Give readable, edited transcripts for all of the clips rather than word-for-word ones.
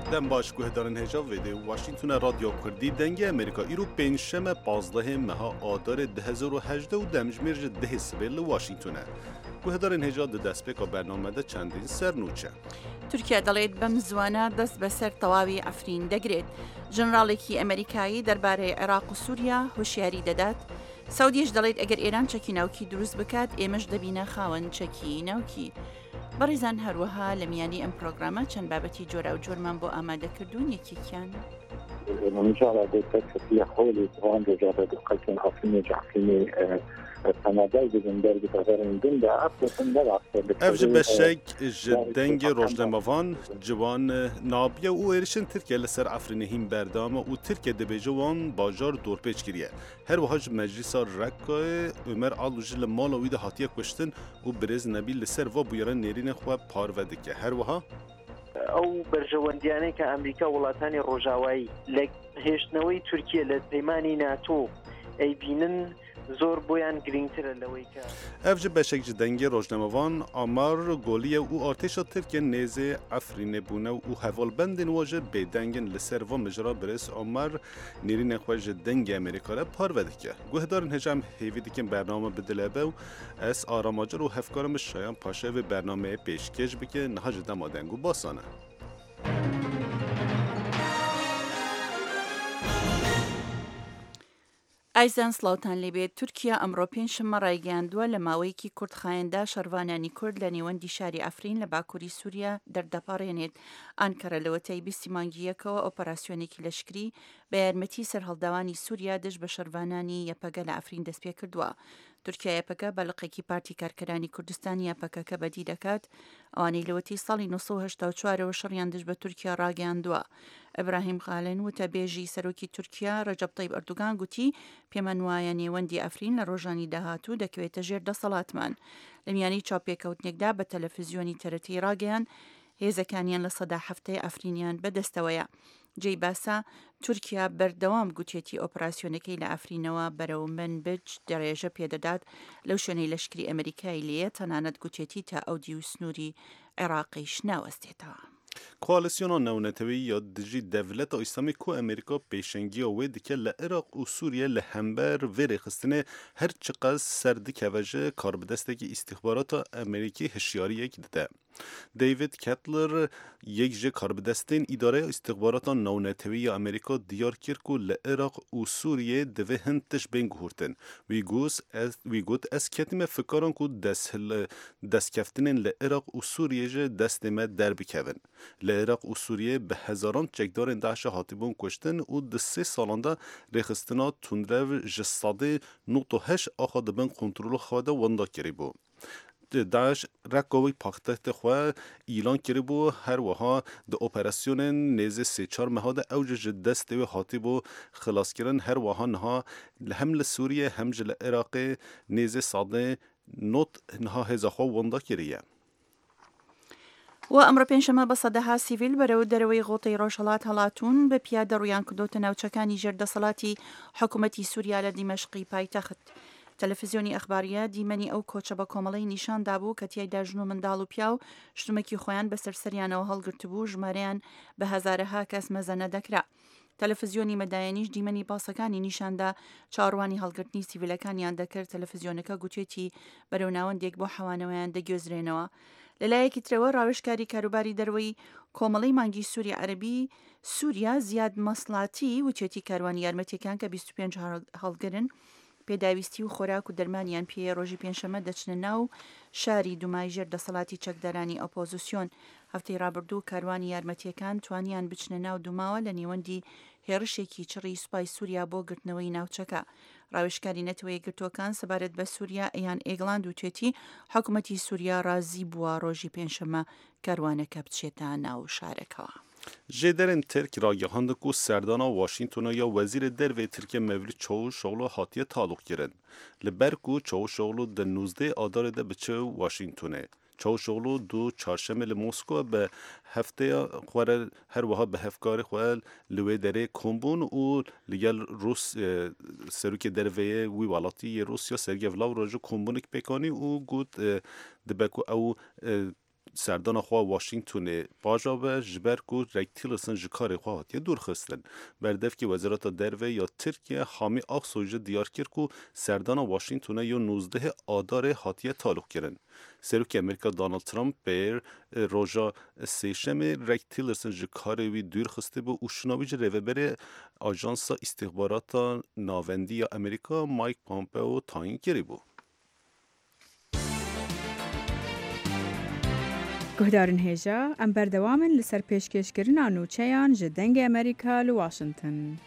دم باش گوهدارن هجا ویده واشنگتون رادیو کردی دنگ امریکا ایرو پنجشنبه 15 مها آدار 2018 و دمجمرج ده سبیل واشنگتونه گوهدارن هجا ده دست بکا برنامه ده چندین سرنوچه تورکیا دەڵێت بەم زوانە دەست بەسەر تەواوی ئەفرین دەگرێت. ژنراڵێکی ئەمریکایی دەربارەی عێراق و سووریا هۆشیاری دەدات. سەودیش دەڵێت ئەگەر ئێران چەکی ناوکی دروست بکات ئێمەش دەبینە خاوەن چەکی ناوکی. بەڕێزان هەروەها لە میانی ئەم پرۆگرامە چەند بابەتی جۆرا و جۆرمان بۆ ئامادەکردوون یەکێکیان. ونجعل هذه التكتيك حول طبعا رجال القتل عفيني جعفيني سنادای بزندر بتغیرین دن در افج بشک جدنگ روزنامه‌وان جوان نابیه و ایرشن ترکیه لسر افرینهیم بردام و ترکیه دبی جوان باجار دور پیچ کریه هر وحاج مجلس رکای عمر آلوجی لمالوی ده هاتیه کشتن و برز نبیل لسر و بیارن نیرین خواه پاروده که هر وها ئەو بەرژەوەندیانەی کە ئەمریکا وڵاتانی ڕۆژاوایی لە هێشتنەوەی تورکیە لە پەیمانی ناتۆ ئەیبینن زۆر بۆیان گرنگترە لەوەی کە ئەفج بەشێک ji dengê rojnamevان amar goliye û artêşa Tirkiye nêzê Efrînê bûne û hevalbendên we ji bêdengên li ser va mijra birêz amar nêrînên xwe ji dengê Amerîka re parve dike. Guhdarên hêja em hêvî dikin bername bidilebe û ez aramacer û hevkara min Şayan Paşa vê bernameyê pêşkêş bike niha ji dema deng û basan e. ئایزان سڵاوتان لێبێت تورکیا ئەمڕۆ پێنجشەممە ڕایگەیاندووە لە ماوەیەکی کوردخایەندا شەڕوانانی کورد لە نێوەندی شاری ئەفرین لە باکووری سووریا دەردەپەڕێنێت ئانکەرە لەوەتەی 20 مانگی یەکەوە ئۆپەراسیۆنێکی لەشکری بە یارمەتی سەرهەڵداوانی سووریا دژ بە شەڕوانانی یەپەگە لە ئەفرین دەست پێ کردووە. تورکیا یەپەکە بەلقێکی پارتی کارکەرانی کوردستانی یاپەکەکە بەدی دەکات ئەوانەی لەوەتی ساڵی 1984ەوە شەڕیان دژ بە تورکیا ڕاگەیاندووە. ئەبراهیم خالن وتە بێژی سەرۆکی تورکیا ڕەجەب تەیب ئەردوگان گوتی پێمان وایە نێوەندی ئەفرین لە ڕۆژانی داهاتوو دەکەوێتە ژێر دەسەڵاتمان. لە میانی چاوپێکەوتنێکدا بە تەلەڤیزیۆنی تەرەتی ڕاگەیان هێزەکانیان لە سەدا هەفتەی ئەفرینیان بەدەستەوەیە. جێی باسا تورکیا بەردەوام گوتێتی ئۆپراسیۆنەکەی لە ئەفرینەوە بەرەو منبج دەڕێژە پێدەدات لەو شوێنەی لەشکری ئەمریکای لێیە تەنانەت گوتێتی تا ئەودی و سنووری عێراقیش ناوەستێتەوە. Koalisyona newnetewi ya dijî devleta İslamî ku Amerîka pêşengiya wê dike li Iraq û Sûriye li hember vê rêxistinê her çiqas ser dikeve ji karbidestekî îstixbarata Amerîkî hişyariyek dide. David Kettler yek ji karbidestên îdareya îstixbarata newnetewi ya Amerîka diyar kir ku li Iraq û Sûriye divê hin tişt bên guhurtin. Wî got ez ketime fikaran ku destkeftinên li Iraq û Sûriye ji destê me derbikevin. Li Iraq û Sûriye bi hezaran çekdarên Daişê hatibûn kuştin û di sê salan de rêxistina tundrev ji sadê 9 axa dibin kontrola xwe de wenda kirîbû. Daesh rekovî paxtextê xwe îlan kiribû her wiha di operasyonên nêzê sê-çar meha de ew ji destê wê hatibû xilaskirin her wiha niha hem li Sûriye hem ji li Iraqê nêzê sadê not niha hêza xwe wenda kiriye. و ئەمڕۆ پێنجشەممە بە سەدەها سیڤیل بەرەو دەرەوەی غۆتەی ڕۆژهەڵات هەڵاتون بە پیادە ڕویان کردوتە ناوچەکانی ژێردەسەڵاتی حکوومەتی سووریا لە دیمەشقی پایتەخت. تەلەڤیزیۆنی ئەخباریە دیمەنی ئەو کۆچە بە کۆمەڵی نیشاندا بوو کە تیایدا ژن و منداڵ و پیا و شتومەکی خۆیان بەسەر سەریانەوە هەڵگرتبوو ژمارەیان بە هەزارەها کەس مەزەنە دەکرا. تەلەڤیزیۆنی مەدایەنیش دیمەنی پاسەکانی نیشاندا چاڕوانی هەڵگرتنی سیڤیلەکانیان دەکرد. تەلەڤیزیۆنەکە گوتێتی بەرەو ناوەندێک بۆ حەوانەوەیان دەگوێزرێنەوە. لەلایەکی ترەوە ڕاوێژکاری کاروباری دەروەی کۆمەڵی مانگی سووری عەربی سووریا زیاد مەسڵاتی وتێتی کاروانی یارمەتیەکان کە 25 هەڵگرن پێداویستی و خۆراک و دەرمانیان پێ ڕۆژی پێنجشەممە دەچنە ناو شاری دومای ژێردەسەڵاتی چەکدارانی ئۆپۆزیسیۆن. هەفتەی ڕابردوو کاروانی یارمەتیەکان توانیان بچنە ناو دوماوە لە نێوەندی هێرشێکی چڕی سوپای سووریا بۆ گرتنەوەی ناوچەکە. ڕاوێژکاری نەتەوەی گرتوەکان سەبارەت بە سووریا ئەیان ئێگڵاند و توێتی حکوومەتی سووریا ڕازی بووە ڕۆژی پێنجشەممە کاروانەکە بچێتە ناو شارەکەوە. Jêderên Tirk ragihandin ku serdana Washingtona ya Wezîrê Dervê Tirkiye Mevlût Çavuşoğlu hatiye talûq kirin. Li ber ku Çavuşoğlu di 19 adarê de biçe Washingtonê. Çavuşoğlu du çarşemê li Moskwa bi hefteya xwe re her wiha bi hevkarê xwe li wê derê kombûn û li gel Rûs serokê derveyê wî welatî yê Rûsya Sergey Lavrov ji kombûnek pêkanî û got dibe ku ew سردان خوا واشنگتن باجا به جبر کو ریک تیلرسن جکار خوا هاتیه دور خستن بردف که وزارت دروه یا ترکیه حامی آق سویج دیار کرد کو سردان واشنگتن یا 19 آدار هاتیه تعلق کرن سروک امریکا دونالد ترامپ بر روژا سیشم ریک تیلرسن جکار وی دور خسته بو و شناویج روبر آژانس استخبارات ناوندی یا امریکا مایک پامپئو تعیین کردی بو. گهدارن هیجا ام بردوامن لسر پیشکشکرنا نوچیان جدنگ امریکا لواشنطن.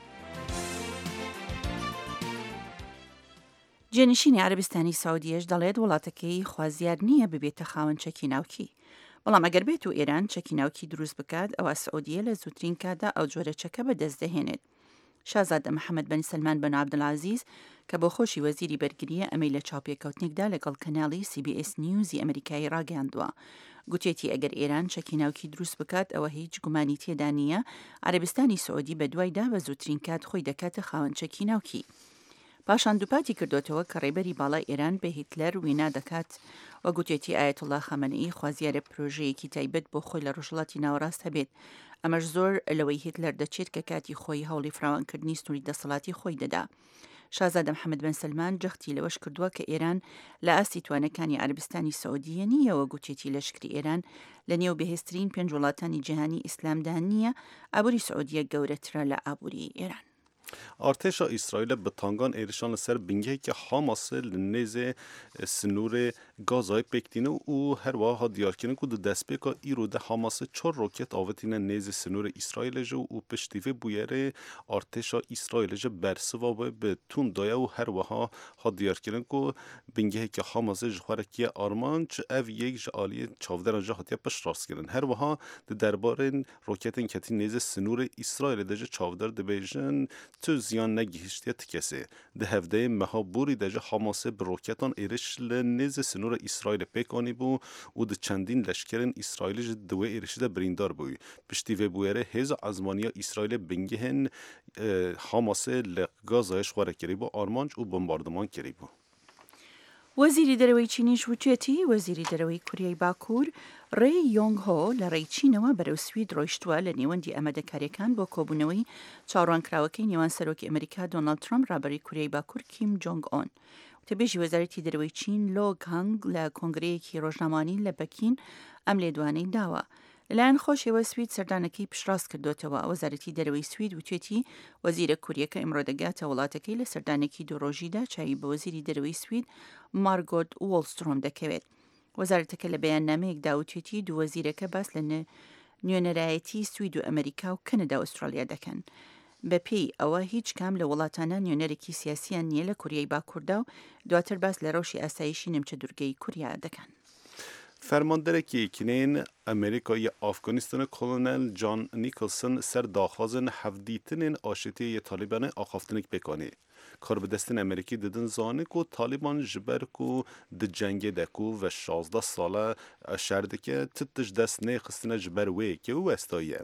جێنشینی عەربستانی سعودیەش دەڵێت وڵاتەکەی خوازیار نییە ببێتە خاوەن چەکی ناوکی. بەڵام ئەگەر بێت و ئێران چەکی ناوکی دروست بکات ئەوە سعودیە لە زووترین کاتدا ئەو جۆرە چەکە بەدەست دەهێنێت. شازادە محەممەد بن سلمان بن عەبدولعەزیز کە بۆ خۆشی وەزیری بەرگریە ئەمەی لە چاوپێکەوتنێکدا لەگەڵ کەناڵی CBS نیوزی ئەمریکایی ڕاگەیاندووە. گوتێتی ئەگەر ئێران چەکی ناوکی دروست بکات ئەوە هیچ گومانی تێدا نییە عەربستانی سعودی بەدوایدا بە زووترین کات خۆی دەکاتە خاوەن چەکی ناوکی. پاشان دووپاتی کردوتەوە کە ڕێبەری باڵای ئێران بە هیتلەر وینا دەکات و گوتێتی ئایەتوڵا خەمەنەئی خوازیارە پرۆژەیەکی تایبەت بۆ خۆی لە ڕۆژهەڵاتی ناوەڕاست هەبێت ئەمەش زۆر لەوەی هیتلەر دەچێت کە کاتی خۆی هەوڵی فراوانکردنی سنووری دەسەڵاتی خۆی دەدا. شازادە محەممەد بن سلمان جەختی لەوەش کردووە کە ئێران لە ئاستی توانەکانی عەربستانی سعودیە نییەوە گوتێتی لەشکری ئێران لە نێو بەهێزترین 5 وڵاتانی جیهانی ئیسلامدا نییە ئابووری سعودیە گەورەترە لە ئابووری ئێران. ارتش اسرائیل به تانگان ایرشان سر بنگه که حماس لنز سنور گازای پکتینه و هر واها دیار کنه که دست پیکا ایرو ده حماس 4 روکت آوتینه نز سنور اسرائیل جو و پشتیوه بویره ارتش اسرائیل جو برسوا به تون دایه و هر واها ها دیار کنه که بنگه که حماس جخوره که آرمان چه او یک جالی چاودر جهاتیه پشت راست کردن هر واها درباره روکت کتی نز سنور اسرائیل ده چاودر ده بیجن تو زیان نگیشتیه تکسه ده هفته مها بوری دجا حماسه بروکتان ایرش لنز سنور اسرائیل پیکانی بو و ده چندین لشکرین اسرائیل دوه ایرش ده بریندار بوی پشتی و بویره هز ازمانیا اسرائیل بنگهن حماسه لغازایش خواره کری بو آرمانج و بمباردمان کری بو. وەزیری دەرەوەی چینیش وچێتی وەزیری دەرەوەی کوریای باکوور ڕێ یۆنگ هۆ لە ڕێی چینەوە بەرەو سوید ڕۆیشتووە لە نێوەندی ئەمەدەکاریەکان بۆ کۆبوونەوەی چاوەڕوانکراوەکەی نێوان سەرۆکی ئەمریکا دۆناڵد ترامپ ڕابەری کوریای باکوور کیم جۆنگ ئۆن. وتەبێژی وەزارەتی دەرەوەی چین لۆ گانگ لە کۆنگرەیەکی ڕۆژنامەوانی لە بەکین ئەم لێدوانەی داوە. لەلایەن خۆشەوە سوید سەردانەکەی پشتڕاست کردوتەوە وەزارەتی دەرەوەی سوید وتێتی وەزیرە کوریەکە ئەمڕۆ دەگاتە وڵاتەکەی لە سەردانێکی دوڕۆژیدا چاوی بە وەزیری دەرەوەی سوید مارگۆت وۆڵسترۆم دەکەوێت. وەزارەتەکە لە بەیاننامەیەکدا وتێتی دوو وەزیرەکە باس لە نوێنەرایەتی سوید و ئەمریکا و کەنەدا و ئوسترالیا دەکەن. بەپێی ئەوە هیچ کام لە وڵاتانە نوێنەرێکی سیاسیان نییە لە کوریای باکووردا و دواتر باس لە ڕەوشی ئاسایشی نەمچە دوورگەی کوریا دەکەن. فرماندار که کنین امریکای افغانستان کلونل جان نیکلسن سر داخوازن هفدیتنین آشتی طالبان آخافتنک بکنه. کار به دستین امریکی دیدن زانه که طالبان جبر که د جنگ دکو و 16 ساله شرده که تتش دست نیخستنه جبر وی که او استایه.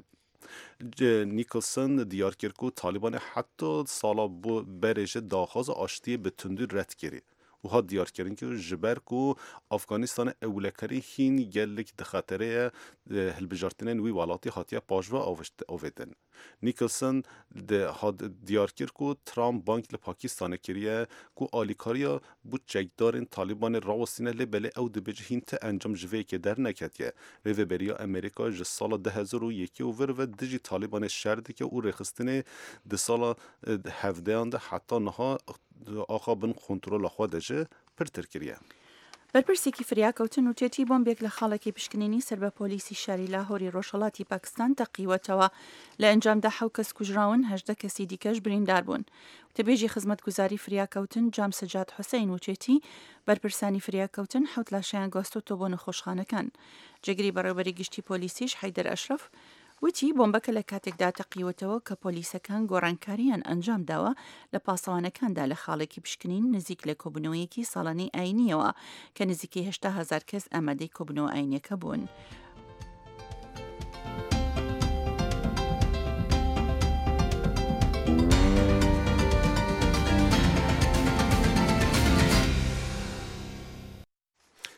نیکلسن دیار کرد که طالبان حتی سالا برش داخواز آشتی به تندی رد کرد. و ها دیار کردن که جبر کو افغانستان اولکری هین گلک دخاطره هلبجارتنین وی والاتی هاتیه پاجوا آویدن. نیکلسن دیار کرد که ترامپ بانک لپاکستان کریه که آلیکاریا بود چکدارین طالبان راوستینه لبله او دبج هین تا انجام جوه که در نکتیه. روی بریا امریکا جه سال 2001 و ور دجی طالبان شرده که او رخستنه ده سال 17 حتی نها آقا بن کنترل خودشه پرتر کریه. بەرپرسێکی فریاکەوتن وتێتی بۆمبێک لە خاڵێکی پشکنینی سەر بە پۆلیسی شاری لاهۆری ڕۆژهەڵاتی پاکستان تەقیوەتەوە لە ئەنجامدا 7 کەس کوژراون 18 کەسی دیکەش بریندار بوون. وتەبێژی خزمەتگوزاری فریاکەوتن جام سەجاد حوسەین وتێتی بەرپرسانی فریاکەوتن 7 لاشیان گواستوتەوە بۆ نەخۆشخانەکان. جێگری بەڕێوەبەری گشتی پۆلیسیش حەیدەر ئەشرەف وتی بۆمبەکە لە کاتێکدا تەقیوەتەوە کە پۆلیسەکان گۆڕانکاریان ئەنجام داوە لە پاسەوانەکاندا لە خاڵێکی پشکنین نزیک لە کۆبوونەوەیەکی ساڵانەی ئاینیەوە کە نزیکی 8,000 کەس ئامادەی کۆبوونەوە ئاینیەکە بوون.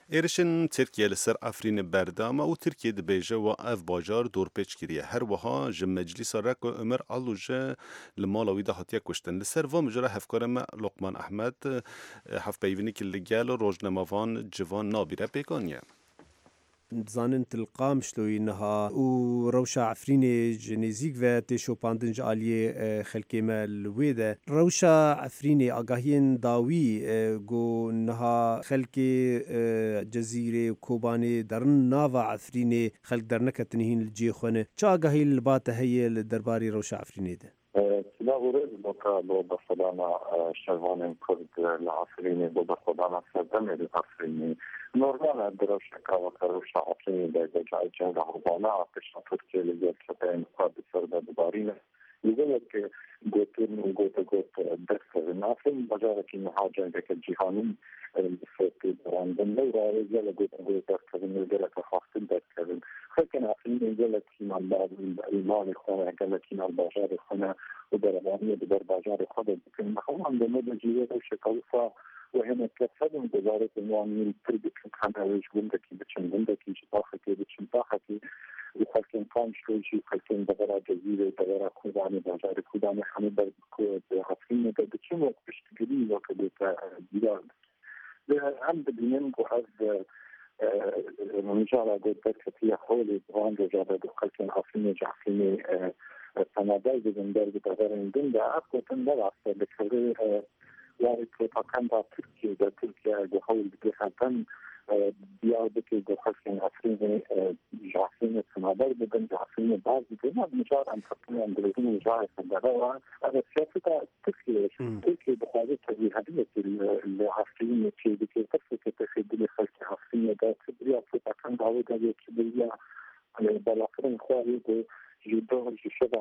ایرشن ترکیه لسر افرین بردام و ترکیه دبیجه و اف باجار دور پیچ کریه هر وها جم مجلس رک و عمر علوجه لمالاوی ده هاتیه کشتن لسر و مجرى هفکارم لقمان احمد هف بیونی که لگل روزنموان جوان نابیره پیکانیه زانن تلقام شلوی نها و روشا عفرینی جنزیک و تشو پاندنج آلیه خلکی مال ویده روشا عفرینی آگاهین داوی گو نها خلکی جزیره کوبانی درن ناوا عفرینی خلق در نکتنهین الجی خونه چا آگاهی الباته هی لدرباری روشا عفرینی ده لا أريد بقى بصدامة شغال كرد العفريني بصدامة سدم العفريني نورمال الدراسة كروش عفريني بجاي جنب عربانا عطش تركيا اللي جت قاد سرد دبارينا لذلك قلت درس النافين بجارك المحاجة ذاك الجهاني في براندن لورا رجال قلت درس رجال كخاص درس لكن عفريني جلت في بعض المال خنا جلت في البجار خنا ودربانية بجار خنا لكن هم عندما بجيء وشكوفا وهنا كسبهم بجارة الموانين تربك خنا ويجبندكي بتشندكي شطاخكي بتشنطاخكي وخلكن قام شوي خلكن دبرا جزيرة دبرا كوباني بجار كوباني حمد بركو عفريني بتشمو بشتغلي وكذا ديار عند بنين وهذا من جعل قدرت في حولي بغان رجال خلكن عفريني جعفريني سنادای بزندر بتغیرین دن در اصل تنبال است بکره وارد تاکن در ترکیه جهول بگیرن بیاد که دخلکن عفرین جعفرین سنادای بدن جعفرین باز بدن مجار انتقالی اندرزین مجار سندره و از سیاست ترکیه بخواهد تبیهدیت العفرین چی بکر تفکر تخیدی خلک عفرین در تبریات تاکن دعوه در تبریات بالاخرین خواهی جدول الشباب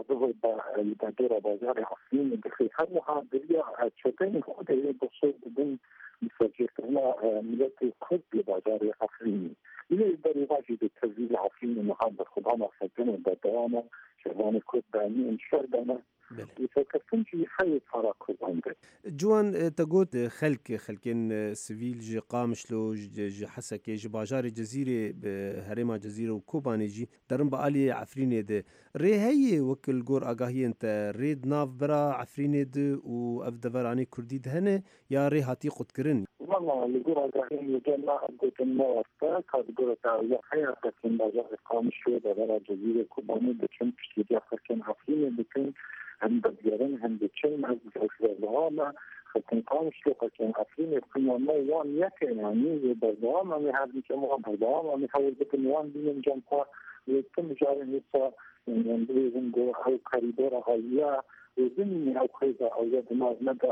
بدور بازار عفرين بخير هذا هذا شتين خد بصوت بدون مسجلنا ملتي خد بازار عفرين اللي يقدر يواجه التسجيل العفرين انه هذا خدامه سجنه بدوامه شغلانه كود باني شردنا يفكرون في حي تراكز عندك جوان تقول خلكن سيفيل جي قامشلو جي حسكي جي باجار جزيرة هرما جزيرة وكوباني جي درن بقالي عفريني ده ري هي وكل جور آگاهي انت ريد ناف برا عفريني ده وأفدفراني كردي دهنه يا ري هاتي قد كرن والله اللي جور آگاهي يجمع قد النوع هاد جور تعالى حياة خلكن باجار قامشلو برا جزيرة كوباني بكن بشتري خلكن عفريني بكن هم بديرن هم بتشن از الزوامة خلكن قامشلو خلكن عفريني كنا موان يكي يعني بالزوامة من هذه الجماعة بالزوامة من حول بكن وان بين جنبها ويتم جاري نصا يعني بيزن جو أو كاريدورا غالية وزني أو خيزة أو يد ما مدى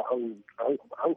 أو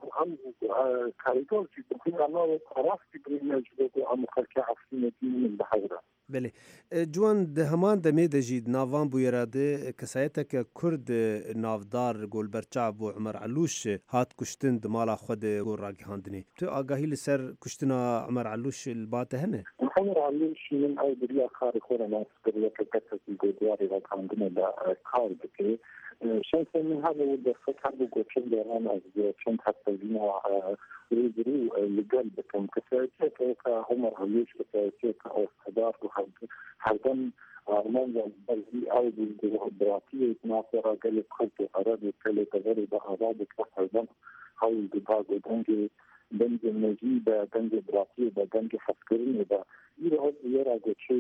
كاريدور في بخير الله عرفتي بريمج بقو عم خلك عفريني من بحيرة بله جوان ده همان دمي دجيد نافان بو يراده كسايتك كرد نافدار قول برچاب و عمر علوش هات كشتن دمالا خود قول راقي هاندني تو آگاهي لسر كشتنا عمر علوش الباته هنه عمر علوش من أي بريا خاري خورا ناس بريا كتبت القدواري راق هاندني دا كار بكي شنس من هذا وده فتح بقو شن ديران از شن حتى بينا ويجري لقلبكم كسايتك عمر علوش كسايتك أو صدار وحردن منظم برزي أو بالديمقراطية ناصرة قلت خلق أراضي كالي تغرب أراضي كحردن حول دباغ ودنجي دنجي نجيبة دنجي براتية دنجي حسكريني يرى قد شيء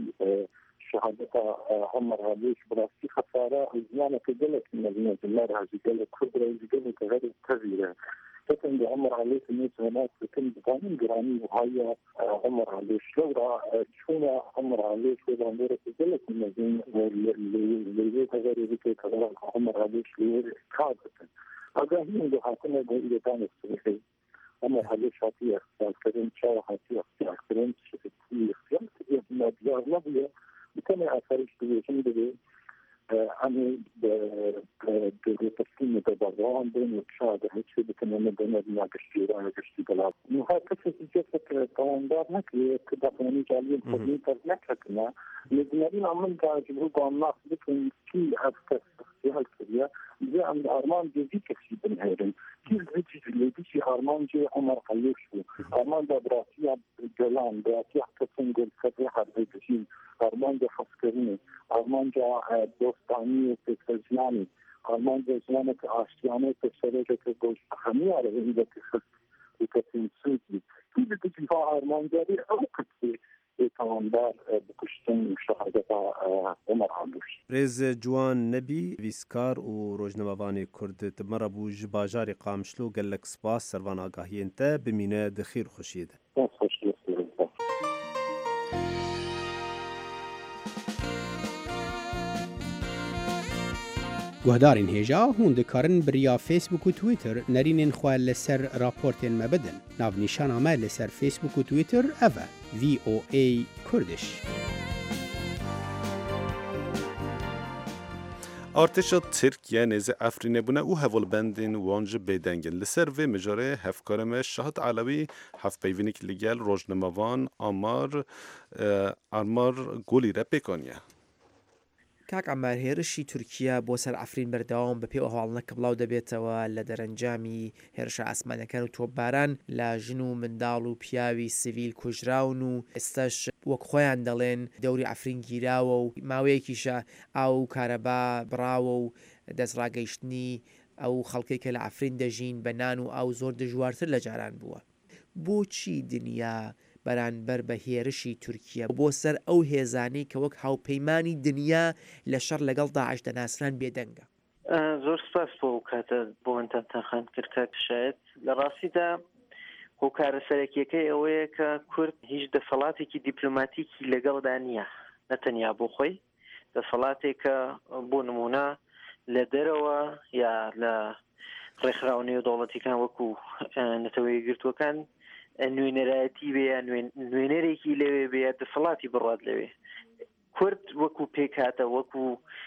شهادة عمر عليش براسي خسارة زيانة كدلت من مدينة الله هذه قلت خبرة قلت غير كبيرة لكن بعمر عليش الناس هناك يتم بقانون جراني وهي عمر عليش لورا شونا عمر عليش ولا نورة كدلت من مدينة اللي غير ذيك كذا عمر عليش اللي كاذب أجاهين بحاكمة إلى تاني الصحيح عمر عليش هاتي اختيار كريم شاو هاتي اختيار كريم شفتي اختيار كريم مبلغ مبلغ بكم أثرش بيجين بدي أنا بتقسيم تبادلان بين وشاد هالشيء بكم أنا بين كشتي بلاد وهكذا جت طوندار نكلي كده فني جالين فني تركنا لكن عمل جاجبوا الناس بكم في أفكار سيال كريا زي عند أرمان جدي كسي بنهيرن كيف بيجي اللي بيجي أرمان جي عمر قليشو أرمان ده براسيا جلان براسيا كسنجل كذي حربي بيجي أرمان ده خسكرني أرمان جا دوستاني وتكزياني أرمان ده زمانك عاشياني تسريجة كجوش خمية على إذا كخس وكتين سودي كيف بيجي أرمان جاري أو كتير تمامدار بکشتن شهادتا عمر عبدوش رز جوان نبی ویسکار و روزنامه‌وانی کرد تمر ابو جباجاری قامشلو گلک سپاس سروان آگاهی انت بمینه دخیر خوشیده. گهدارین هێژا هون دikarin biriya Facebook و Twitter nerînên xwe li ser raportên me bidin. Navnîşana me li ser Facebook û Twitter ev e VOA Kurdish. ارتشا ترکیه نزد افرینه بونه او هولبندین وانج بیدنگن لسر و مجاره هفکارم شهد علوی هف پیوینیک لیگل روزنامه‌وان آمار گولی را بکنیه. کاک ئەمار هێرشی تورکیا بۆ سەر ئەفرین بەردەوام بە پێی هەواڵنەکە بڵاو دەبێتەوە لە دەرەنجامی هێرشە ئاسمانەکان و تۆپباران لە ژن و منداڵ و پیاوی سیڤیل کوژراون و ئێستاش وەک خۆیان دەڵێن دەوری ئەفرین گیراوە و ماوەیەکیشە ئاو کارەبا بڕاوە و دەستڕاگەیشتنی ئەو خەڵکێک کە لە ئەفرین دەژین بە نان و ئاو زۆر دژوارتر لە جاران بووە. بۆچی دنیا بەرانبەر بە هێرشی تورکیا بۆ سەر ئەو هێزانەی کە وەک هاوپەیمانی دنیا لە شەڕ لەگەڵ داعش دەناسران بێدەنگە؟ زۆر سپاس بۆ کاتە بۆ ئەتان کرد کاکشایەت لە ڕاستیدا هۆکارە سەرەکیەکەی ئەوەیە کە کورد هیچ دەسەڵاتێکی دیپلۆماتیکی لەگەڵدا نییە نەتەنیا بۆ خۆی دەسەڵاتێکە بۆ نمونە لە دەرەوە یا لە ڕێکخراوە نێودەوڵەتیەکان وەکو نەتەوەی یەکگرتووەکان نوێنەرایەتی بێ نوێنەرێکی لەوێ بێ دەسەڵاتی بڕات لەوێ کورد وەکو پێکاتە وەکو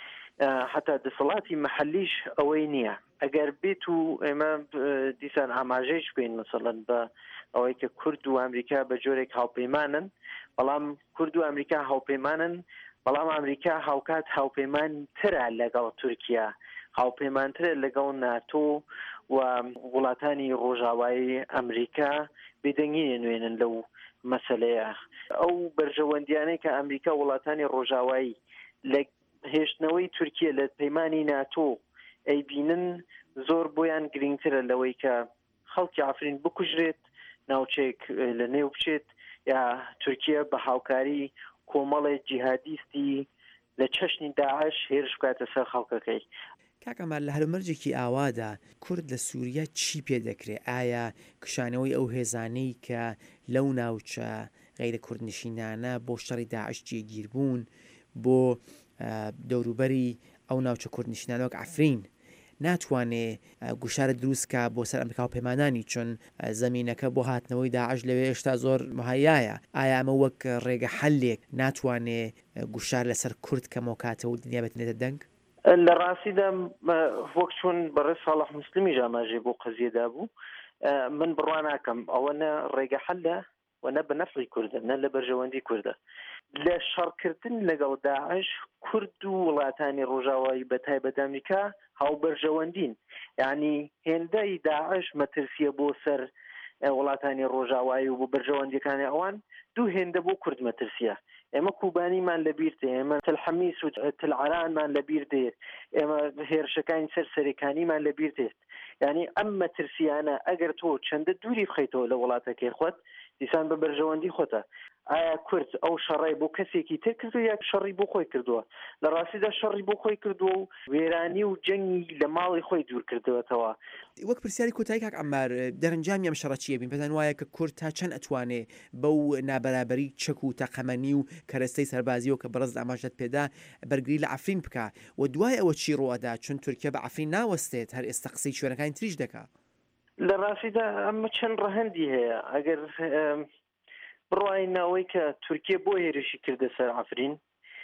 حتا دەسەڵاتی مەحەلیش ئەوەی نییە ئەگەر بێت و ئێمە دیسان ئاماژەیش بین مەسەڵەن بە ئەوەی کە کورد و ئەمریکا بە جۆرێک هاوپەیمانن بەڵام کورد و ئەمریکا هاوپەیمانن بەڵام ئەمریکا هاوکات هاوپەیمان ترە لەگەڵ تورکیا هاوپەیمانترە لەگەڵ ناتۆ و وڵاتانی ڕۆژاوایی ئەمریکا بێدەنگی نوێنن لەو مەسەلەیە ئەو بەرژەوەندیانەی کە ئەمریکا وڵاتانی ڕۆژاوایی لە هێشتنەوەی تورکیە لە پەیمانی ناتۆ ئەیبینن زۆر بۆیان گرنگترە لەوەی کە خەڵکی ئافرین بکوژرێت ناوچێک لە نێو بچێت یا تورکیە بە هاوکاری کۆمەڵێک جیهادیستی لە چەشنی داعش هێرش بکاتە سەر خەڵکەکەی. کاکەمار لە هەلومەرجێکی ئاوادا کورد لە سووریا چی پێ دەکرێت؟ ئایا کشانەوەی ئەو هێزانەی کە لەو ناوچە غەیرە کوردنشینانە بۆ شەڕی داعش جێگیر بوون بۆ دەوروبەری ئەو ناوچە کوردنشینانەوەک ئەفرین ناتوانێ گوشارە دروستکە بۆ سەر ئەمریکا و پەیمانانی چون زەمینەکە بۆ هاتنەوەی داعش لەوێ هێشتا زۆر مهەیایە ئایا ئەمە وەک ڕێگە حەلێک ناتوانێ گوشار لەسەر کورد کەمەوە کاتەوە و دنیا بێتنێتە دەنگ؟ لە ڕاستیدا وەک چۆن بەڕێز ساڵح موسڵمی ئاماژەی بۆ قەزیەدا بوو من بڕوا ناکەم ئەوە نە ڕێگە حەلە و نە بە نەفعی کوردە نە لە بەرژەوەندی کوردە لە شەڕکردن لەگەڵ داعش کورد و وڵاتانی ڕۆژاوایی بەتایبەت ئەمریکا هاوبەرژەوەندین یعنی هێندەی داعش مەترسیە بۆ سەر وڵاتانی ڕۆژاوایی و بۆ بەرژەوەندیەکانی ئەوان دوو هێندە بۆ کورد مەترسیە ئێمە کوبانیمان لەبیر دێ ئێمە تەلحەمیس و تەلعەرانمان لەبیر دێت ئێمە هێرشەکانی سەرسەرەکانیمان لەبیر دێت یعنی ئەم مەترسیانە ئەگەر تۆ چەندە دووری بخەیتەوە لە وڵاتەکەی خۆت دیسان بە بەرژەوەندی خۆتە ئایا کورد ئەو شەڕی بۆ کەسێکی تر کردو یا شەڕی بۆ خۆی کردووە لە ڕاستیدا شەڕی بۆ خۆی کردووە و وێرانی و جەنگی لە ماڵی خۆی دوور کردوێتەوە. وەک پرسیاری کۆتایی کاک ئەمار دەرەنجامی ئەم شەڕە چیە بین پێتان وایە کە کورد تا چەند ئەتوانێ بەو نابەرابەری چەک و تەقەمەنی و کەرەستەی سەربازیەوە کە بەڕز ئاماژەت پێدا بەرگری لە ئەفرین بکە و دوای ئەوە چی ڕۆەدا چون تورکیا بە ئەفرین ناوەستێت هەر ئێستا قسەی شوێنەکانی تریش دەکات؟ لە ڕاستیدا ئەمە چەند ڕەهەندی هەیە ئەگەر بڕای ناوەی کە تورکیە بۆ هێرشی کردە سەر ئەفرین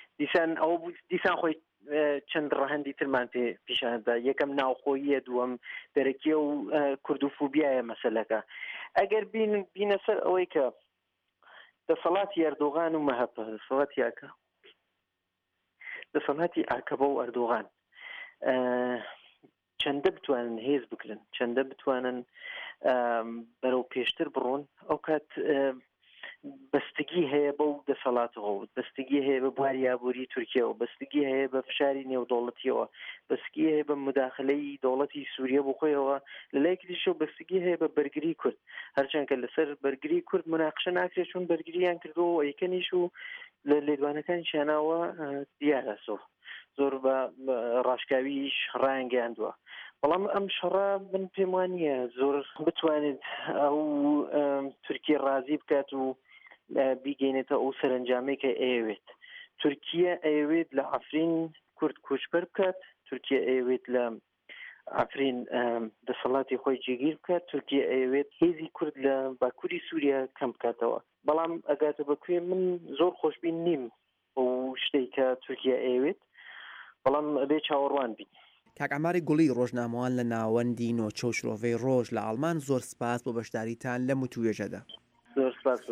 دیسان خۆی چەند ڕەهەندی ترمان پێ پیشانەدا یەکەم ناوخۆییە دووەم دەرەکیە و کوردوفۆبیایە مەسەلەکە ئەگەر بینە سەر ئەوەی کە دەسەڵاتی ئەردۆغان و مەهەبە دەسەڵاتی ئاکەبە و ئەردۆغان چەندە بتوانن هێز بکرن چەندە بتوانن بەرەو پێشتر بڕۆن ئەو کات بەستگی هەیە بەو دەسەڵاتەوە بەستگی هەیە بە بواری یابووری تورکیەوە بەستگی هەیە بە فشاری نێودەوڵەتیەوە بەستگی هەیە بە مداخلەی دەوڵەتی سووریە بۆ خۆیەوە لەلایەکی دیشە بەستگی هەیە بە بەرگری کورد هەرچەند کە لەسەر بەرگری کورد مناقشە ناکرێت چون بەرگریان کردەوە یەکەنیش و لە لێدوانەکانی شاناوە دیارە زۆر بە ڕاشکاویش ڕایانگەیاندووە بەڵام ئەم شەڕە من پێم وانییە زۆر بتوانێت ئەو تورکیە ڕازی بکات و بیگەینێتە ئەو سەرنجامەی کە ئەیەوێت تورکیە ئەیەوێت لە عەفرین کورد کوچبەر بکات تورکیە ئەیەوێت لە عەفرین دەسەڵاتی خۆی جێگیر بکات تورکیە ئەیەوێت هێزی کورد لە باکووری سووریا کەم بکاتەوە بەڵام ئەگاتە بەکوێ من زۆر خۆشبین نیم ئەو شتێک کە تورکیە ئەیەوێت بەڵام ئەبێ چاوەڕوان بین کاک ئەماری گوڵی ڕۆژنامەوان لە ناوەندی نۆچە و شرۆڤەی ڕۆژ لە ئەڵمان زۆر سپاس بۆ بەشداریتان لە متوێژەدا زۆر سپاس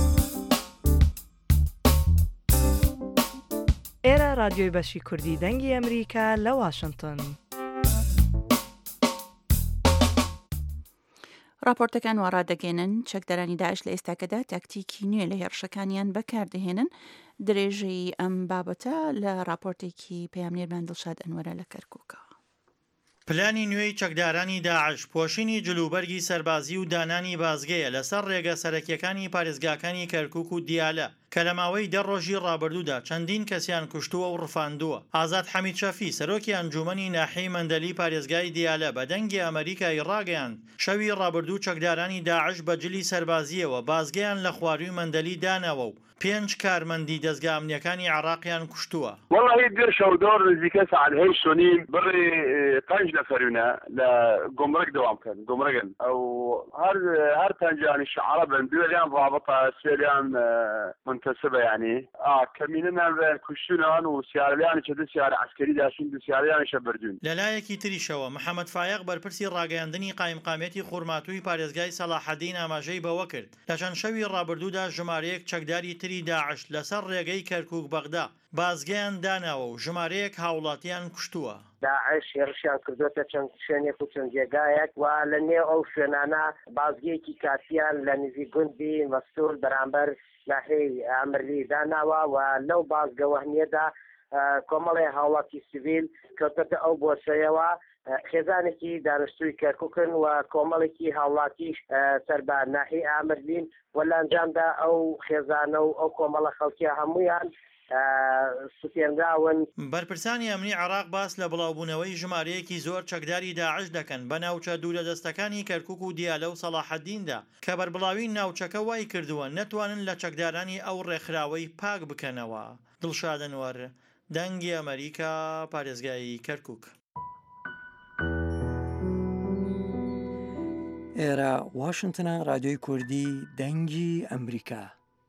ئێرە رادیۆی بەشی کوردی دەنگی ئەمریکا لە واشنگتن راپۆرتەکان وا ڕادەگەێنن چەکدەرانی داعش لە ئێستاکەدا تاکتیکی نوێ لە هێرشەکانیان بەکاردەهێنن درێژەی ئەم بابەتە لە راپۆرتێکی پەیامنێرمان دڵشاد ئەنوەرە لە کەرکووکە پلانی نوێی چەکدارانی داعش پۆشینی جلوبەرگی سەربازی و دانانی بازگەیە لەسەر ڕێگە سەرەکیەکانی پارێزگاکانی کەرکووک و دیالە کە لە ماوەی 10 ڕۆژی ڕابردوودا چەندین کەسیان کوشتووە و ڕفاندووە ئازاد حەمید شەفی سەرۆکی ئەنجومەنی ناحیەی مەندەلی پارێزگای دیالە بە دەنگی ئەمریکای ڕاگەیاند شەوی ڕابردوو چەکدارانی داعش بە جلی سەربازیەوە بازگەیان لە خواروی مەندەلی دانەوە و 5 کارمەندی دەستگا ئەمنیەکانی عێراقیان کوشتووە والله در شەودۆر نزیکە ساعت 8 نیم بڕێ 5 نەفەرونە لە گۆمرەک دەوام کردن گۆمرەگن ئەو هەر پەنجانی شعرە بن دوێلیان ڕابطە سێلیان منتسبە یعنی کەمینەمان کوشتونەوان و سیارەلیانی چە دو سیارە عسکەری داشین دو سیارەیانیشە بردوون لەلایەکی تریشەوە محەممەد فایق بەرپرسی ڕاگەیاندنی قایمقامێتی خوڕماتووی پارێزگای سەلاحەدین ئاماژەی بەوە کرد لە چەند شەوی ڕابردوودا ژمارەیەک چەکداری تری داعش لەسەر ڕێگەی کەرکووک بەغدا بازگەیان داناوە و ژمارەیەک هاوڵاتیان کوشتووە داعش هێرشیان کردوتە چەند شوێنێک و چەند جێگایەک و لە نێو ئەو شوێنانە بازگەیەکی کاتیان لە نزیک گوندی مەستور بەرامبەر ناحیەی ئامرلی داناوە و لەو بازگە وەهمیەدا کۆمەڵی هاوڵاتی سیڤیل کەوتەتە ئەو بۆچەیەوە خێزانێکی دانیشتووی کەرکووکن و کۆمەڵێکی هاوڵاتیش سەربە ناحیەی ئامرلین و لە ئەنجامدا ئەو خێزانە و ئەو کۆمەڵە خەڵکیە هەمویان سوپێنراون. بەرپرسانی ئەمنی عێراق باس لە بڵاوبوونەوەی ژمارەیەکی زۆر چەکداری داعش دەکەن بە ناوچە دوورە دەستەکانی کەرکووک و دیالە و سەلاحەدیندا کە بەربڵاوی ناوچەکە وای کردووە نەتوانن لە چەکدارانی ئەو ڕێکخراوەی پاک بکەنەوە. دڵشاد ئەنوەر دەنگی ئەمریکا پارێزگای کەرکووک. ئێرە واشنگتنە رادیۆی کوردی دەنگی ئەمریکا.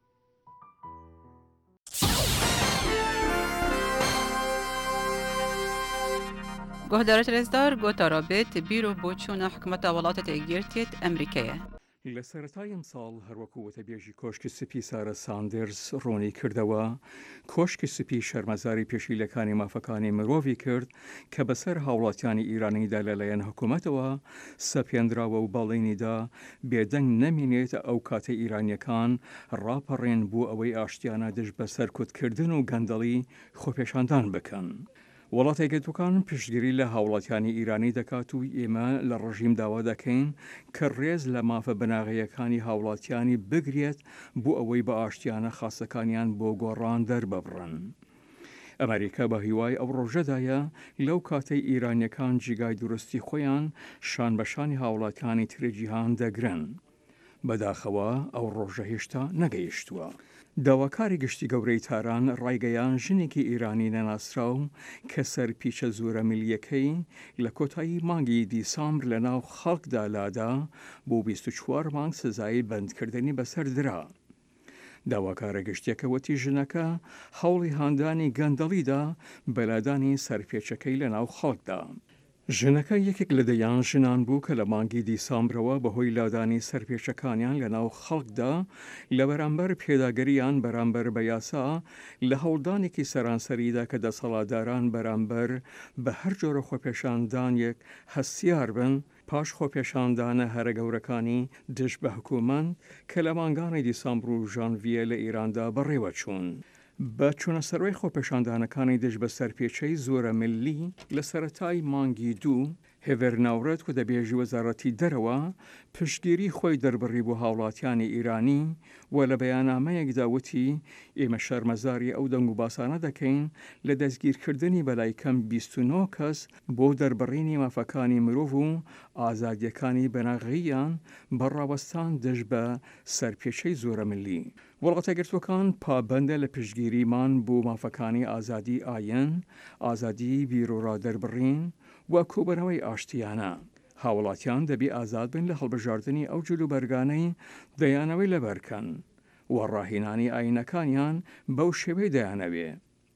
گۆهدارە ترێزدار گۆتارە بێت بیرۆ بۆ چوونە حکومەتە وڵاتە تێگیرتێت ئەمریکایە. لە سەرەتای ئەم ساڵ هەروەکو وتەبێژی کۆشکی سپی سارە ساندرز ڕوونی کردەوە کۆشکی سپی شەرمەزاری پێشیلەکانی مافەکانی مرۆڤی کرد کە بەسەر هاوڵاتیانی ئیرانیدا لەلایەن حکوومەتەوە سەپێنراوە و باڵێنیدا بێدەنگ نەمینێت ئەو کاتە ئیرانیەکان ڕاپەڕێن بۆ ئەوەی ئاشتیانە دژ بەسەر کوتکردن و گەندەڵی خۆپێشاندان بکەن. وڵاتە یەکگرتووەکان پشتگیری لە هاوڵاتیانی ئیرانی دەکات و ئێمە لە ڕژیم داوا دەکەین کە ڕێز لە مافە بەناغەیەکانی هاوڵاتیانی بگرێت بۆ ئەوەی بە ئاشتیانە خاستەکانیان بۆ گۆڕان دەرببڕن. ئەمریکا بە هیوای ئەو ڕۆژەدایە لەو کاتەی ئیرانیەکان جیگای درستی خۆیان شان بەشانی هاوڵاتیانی ترێجیهان دەگرن. بەداخەوە ئەو ڕۆژە هێشتا نەگەیشتووە. داواکاری گشتی گەورەی تاران ڕایگەیان ژنێکی ئیرانی نەناسراو کە سەرپیچە زۆرە میلیەکەی لە کۆتایی مانگی دیسامبر لە ناو خەڵکدا لادا بۆ 24 مانگ سزایی بەندکردنی بەسەر درا. داواکارە گشتێکەوەتی ژنەکە هەوڵی هاندانی گەندەڵیدا بەلادانی سەرپێچەکەی لە ناو خەڵکدا. ژنەکە یەکێک لە دەیان ژنان بوو کە لە مانگی دیسامبرەوە بەهۆی لادانی سەرپێچەکانیان لە ناو خەڵکدا لە بەرامبەر پێداگەریان بەرامبەر بە یاسا لە هەوڵدانێکی سەرانسەریدا کە دەسەڵاتداران بەرامبەر بە هەر جۆرە خۆپێشاندانێک هەستیار بن پاش خۆپێشاندانە هەرە گەورەکانی دژ بە حکوومەت کە لە مانگانی دیسامبر و ژانڤیە لە ئیراندا بەڕێوە چوون. بە چوونەسەرۆی خۆپێشاندانەکانی دژ بە سەرپێچەی زۆرە ملی لە سەرەتای مانگی دوو هێڤێر ناورەت و دەبێژی وەزارەتی دەرەوە پشتگیری خۆی دەربڕی بۆ هاوڵاتیانی ئیرانی و لە بەیانامەیەکدا وتی ئێمە شەرمەزاری ئەو دەنگ و باسانە دەکەین لە دەستگیرکردنی بەلای کەم 29 کەس بۆ دەربڕینی مافەکانی مرۆڤ و ئازادیەکانی بەناغییان بەڕاوەستان دژ بە سەرپێچەی زۆرە ملی. وڵاتە گرتوەکان پابەندە لە پشتگیریمان بۆ مافەکانی ئازادی ئاین، ئازادی بیرۆڕا دەربڕین و کۆبەرەوەی ئاشتیانە. هاوڵاتیان دەبی ئازاد بن لە هەڵبژاردننی ئەو جلوبەرگانەی دەیانەوەی لەبەرکەن و ڕاهێنانی ئاینەکانیان بەو شێوەی دەیانەوێ.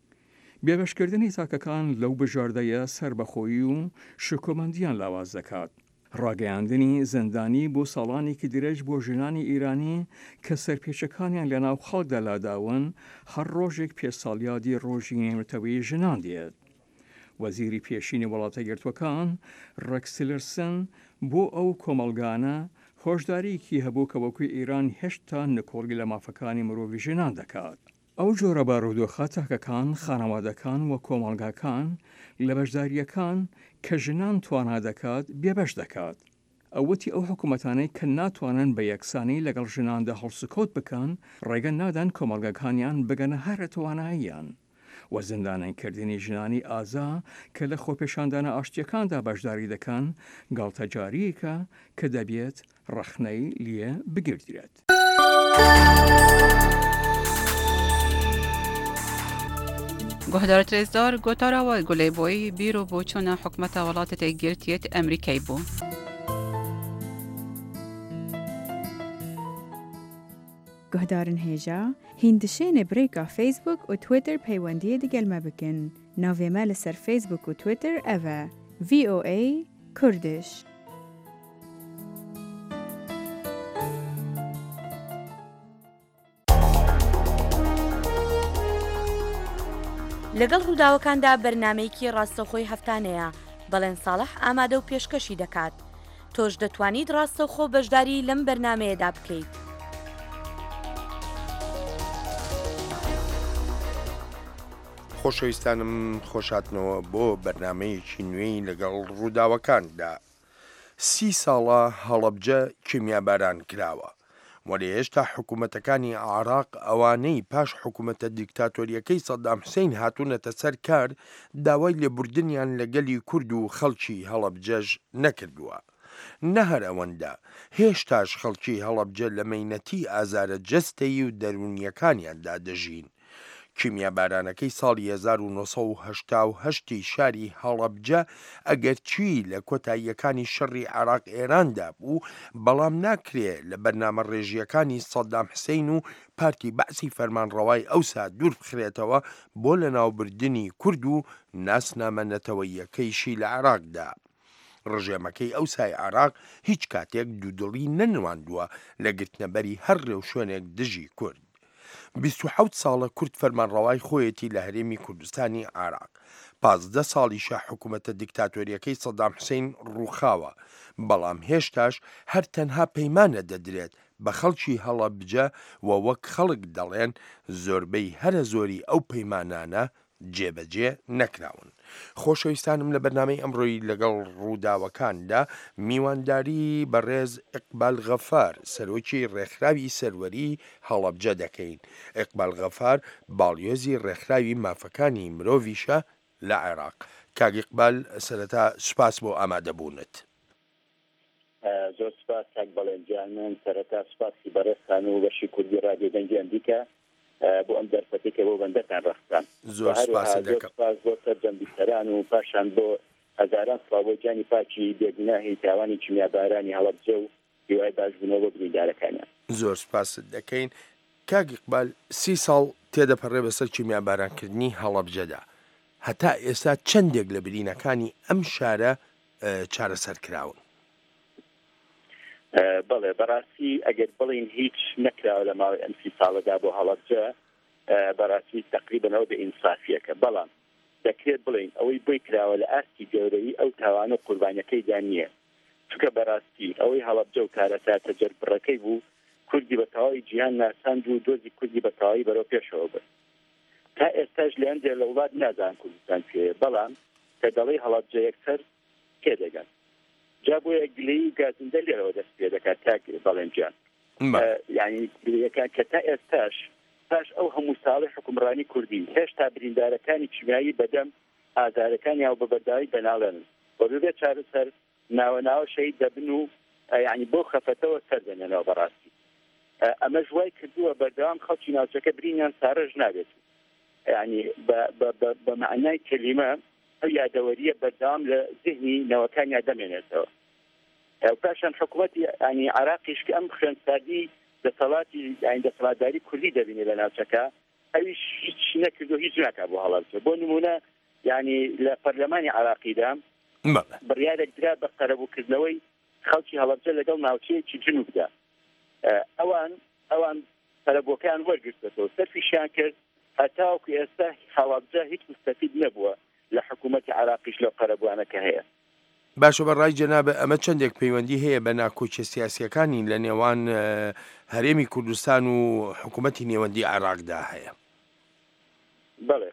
بێبەشکردنی تاکەکان لەو بژاردەیە سربەخۆیی و شکۆمەندیان لاواز دەکات. ڕاگەیاندنی زەندانی بۆ ساڵانێکی درێژ بۆ ژنانی ئیرانی کە سەرپێچەکانیان لە ناو خەڵکدا لاداون هەر ڕۆژێک پێساڵیادی ڕۆژی نێمتەوەی ژنان دێت. وەزیری پێشینی وڵاتە گرتوەکان ڕێکس تیلرسن بۆ ئەو کۆمەڵگانە هۆشداریکی هەبوو کە وەکوی ئیران هێشتا نکۆڵی لە مافەکانی مرۆڤی ژنان دەکات. ئەو جۆرە بارودۆخە تاکەکان خانەوادەکان و کۆمەڵگاکان لە بەشداریەکان کە ژنان توانا دەکات بێبەش دەکات. ئەوەتی ئەو حکوومەتانەی کە ناتوانن بە یەکسانی لەگەڵ ژناندا هەڵسوکەوت بکەن ڕێگە نادان کۆمەڵگەکانیان بگەنە هەرە تواناییان. و زیندانکردنی ژنانی ئازا کە لە خۆپێشاندانە ئاشتیەکاندا بەشداری دەکەن گاڵتەجاریەکە کە دەبێت ڕەخنەی لێ بگیردرێت. گۆهدارە ترێزدار گۆتاراوە گولەیبۆی بیرۆ بۆ چۆنە حکومەتە وڵاتە تێگرتیێت ئەمریکای بوو. گهدارن هێژا هیندشێنێ برێکا فیسبوک و تویتر پەیوەندیە دەگەلمە بکەن. ناوێمە لەسەر فیسبوک و تویتر ئەڤە VOA کوردش. لەگەڵ ڕووداوەکاندا بەرنامەیەکی ڕاستەوخۆی هەفتانەیە بەڵێن ساڵح ئامادە و پێشکەشی دەکات. تۆش دەتوانیت ڕاستەوخۆ بەشداری لەم بەرنامەیەدا بکەیت. خۆشەویستانم خۆشاتنەوە بۆ بەرنمەیەکی نوێی لەگەڵ ڕووداوەکاندا. 30 ساڵە هەڵەبجە کیمیاباران کراوە وەرە هێشتا حکوومەتەکانی عێراق ئەوانەی پاش حکوومەتە دیکتاتۆریەکەی سەدام حوسێن هاتوونەتە سەر کار داوای لێبوردنیان لەگەلی کورد و خەڵکی هەڵەبجەش نەکردووە. نەهەر ئەوەندا هێشتاش خەڵکی هەڵەبجە لە مەینەتی ئازارە جەستەیی و دەرونیەکانیاندا دەژین. کیمیابارانەکەی ساڵی 1970 شاری هەڵەبجە ئەگەرچی لە کۆتاییەکانی شەڕی عێراق ئێراندا بوو بەڵام ناکرێ لە بەرنامە ڕێژیەکانی سەدام حوسێن و پارتی بەعسی فەرمانڕەوای ئەوسا دوور بخرێتەوە بۆ لە ناوبردننی کورد و ناسنامەنەتەوەیەکەیشی لە عێراقدا. ڕژێمەکەی ئەوسای عێراق هیچ کاتێک دوودڵی نەنواندووە لە گرتنەبەری هەر ڕێو شوێنێک دژی کورد. 27 ساڵە کورد فەرمانڕەوای خۆیەتی لە هەرێمی کوردستانی عێراق. 15 ساڵیشە حکوومەتە دیکتاتۆریەکەی سەدام حوسێن ڕووخاوە بەڵام هێشتاش هەر تەنها پەیمانە دەدرێت بە خەڵکی هەڵەبجە و وەک خەڵک دەڵێن زۆربەی هەرە زۆری ئەو پەیمانانە جێبەجێ نەکراون. خۆشەویستانم لە بەرنامەی ئەمڕۆی لەگەڵ ڕووداوەکاندا میوانداری بەڕێز ئیقبال غەفار سەرۆکی ڕێکخراوی سەروەری هەڵەبجە دەکەین. ئیقبال غەفار باڵیۆزی ڕێکخراوی مافەکانی مرۆڤیشە لە عێراق. کاک ئیقبال سەرەتا سوپاس بۆ ئامادەبوونت. زۆر سپاس کاک بەڵێنجان من سەرەتا سپاسی بەڕێزتان و بەشی کوردی ڕادیۆ دەنگی ئەمریکا بۆ ئەم دەرفەتێکە بۆ بەندەتان ڕەختان. زۆر سپاس بۆ سەرجەمبیستەران و پاشان بۆ هەزاران سڵاو بۆ گیانی پاکی بێگوناهی تاوانی کیمیابارانی هەڵەبجە و هیوای باشبوونەوە بۆ بریندارەکانیان. زۆر سپاس دەکەین. کاک ئیقبال 30 ساڵ تێدەپەڕێ بەسەر کیمیابارانکردنی هەڵەبجەدا. هەتا ئێستا چەندێک لە برینەکانی ئەم شارە چارەسەر کراون. بەڵێ بەڕاستی ئەگەر بڵین هیچ نەکراوە لە ماوەی ئەم 30 ساڵەدا بۆ هەڵەبجە بەڕاستی تقریبەنەوە بە ئینسافیەکە، بەڵام دەکرێت بڵین ئەوەی بۆی کراوە لە ئاستی گەورەی ئەو تاوانە قوربانیەکەیدا نییە، چونکە بەڕاستی ئەوەی هەڵەبجە و کارەسا تەجەربڕەکەی بوو کوردی بە تەواوی جیهان ناساند و دۆزی کوردی بە تەواوی بەرەو پێشەوە برد. تا ئێستاش لە هەندێک لە وڵات نازان کوردستان پێ، بەڵام کە دەڵێ هەڵەبجە یەکسەر پێ دەگەن. جا بۆ گلەیی و گازندە لێرەوە دەست پێ دەکات تا بەڵێنجان، یعنی گلەیەکان کە تا ئێستاش پاش ئەو هەموو ساڵی حکومڕانی کوردی هێشتا بریندارەکانی چیمایی بەدەم ئازارەکانی یاو بە بەرداوی بەناڵێن بۆ بێ چارەسەر ناوە شەید دەبن و یعنی بۆ خەفەتەوە سەردەنێنەوە بەڕاستی. ئەمە ژوای کردووە بەردەوام خەڵکی ناوچەکە برینیان سارەژ نابێت، یعنی بە معنای کەلیمە ئەو یادەوەریە بەردەوام لە ذهنی نەوەکانیا دەمێنێتەوە. پاشان حکوومەتی ینی عراقیش کە ئەم خوێندسازی دەسەڵاتی دەسەڵاتداری کوردی دەبینێ لە ناوچەکە، ئەویش هیچ نەکردو هیچ ناکات بۆ هەڵەبجە. بۆ نمونە ینی لە پەرلەمانی عراقیدا بڕیارێک درا بە قەرەبووکردنەوەی خەڵکی هەڵەبجە لەگەڵ ناوچەیەکی جنوبدا. ئەوان قەرەبووەکان وەرگرتەوە، سەرفیشیان کرد هەتاوەکو ئێستا هەڵەبجە هیچ مستەفید نەبووە لە حکوومەتی عراقیش لەو قەرەبووانەکە هەیە. باشە بەڕای جەنابە ئەمە چەندێک پەیوەندی هەیە بە ناکۆچە سیاسیەکانی لە نێوان هەرێمی کوردستان و حکوومەتی نێوەندی عراقدا هەیە؟ بەڵێ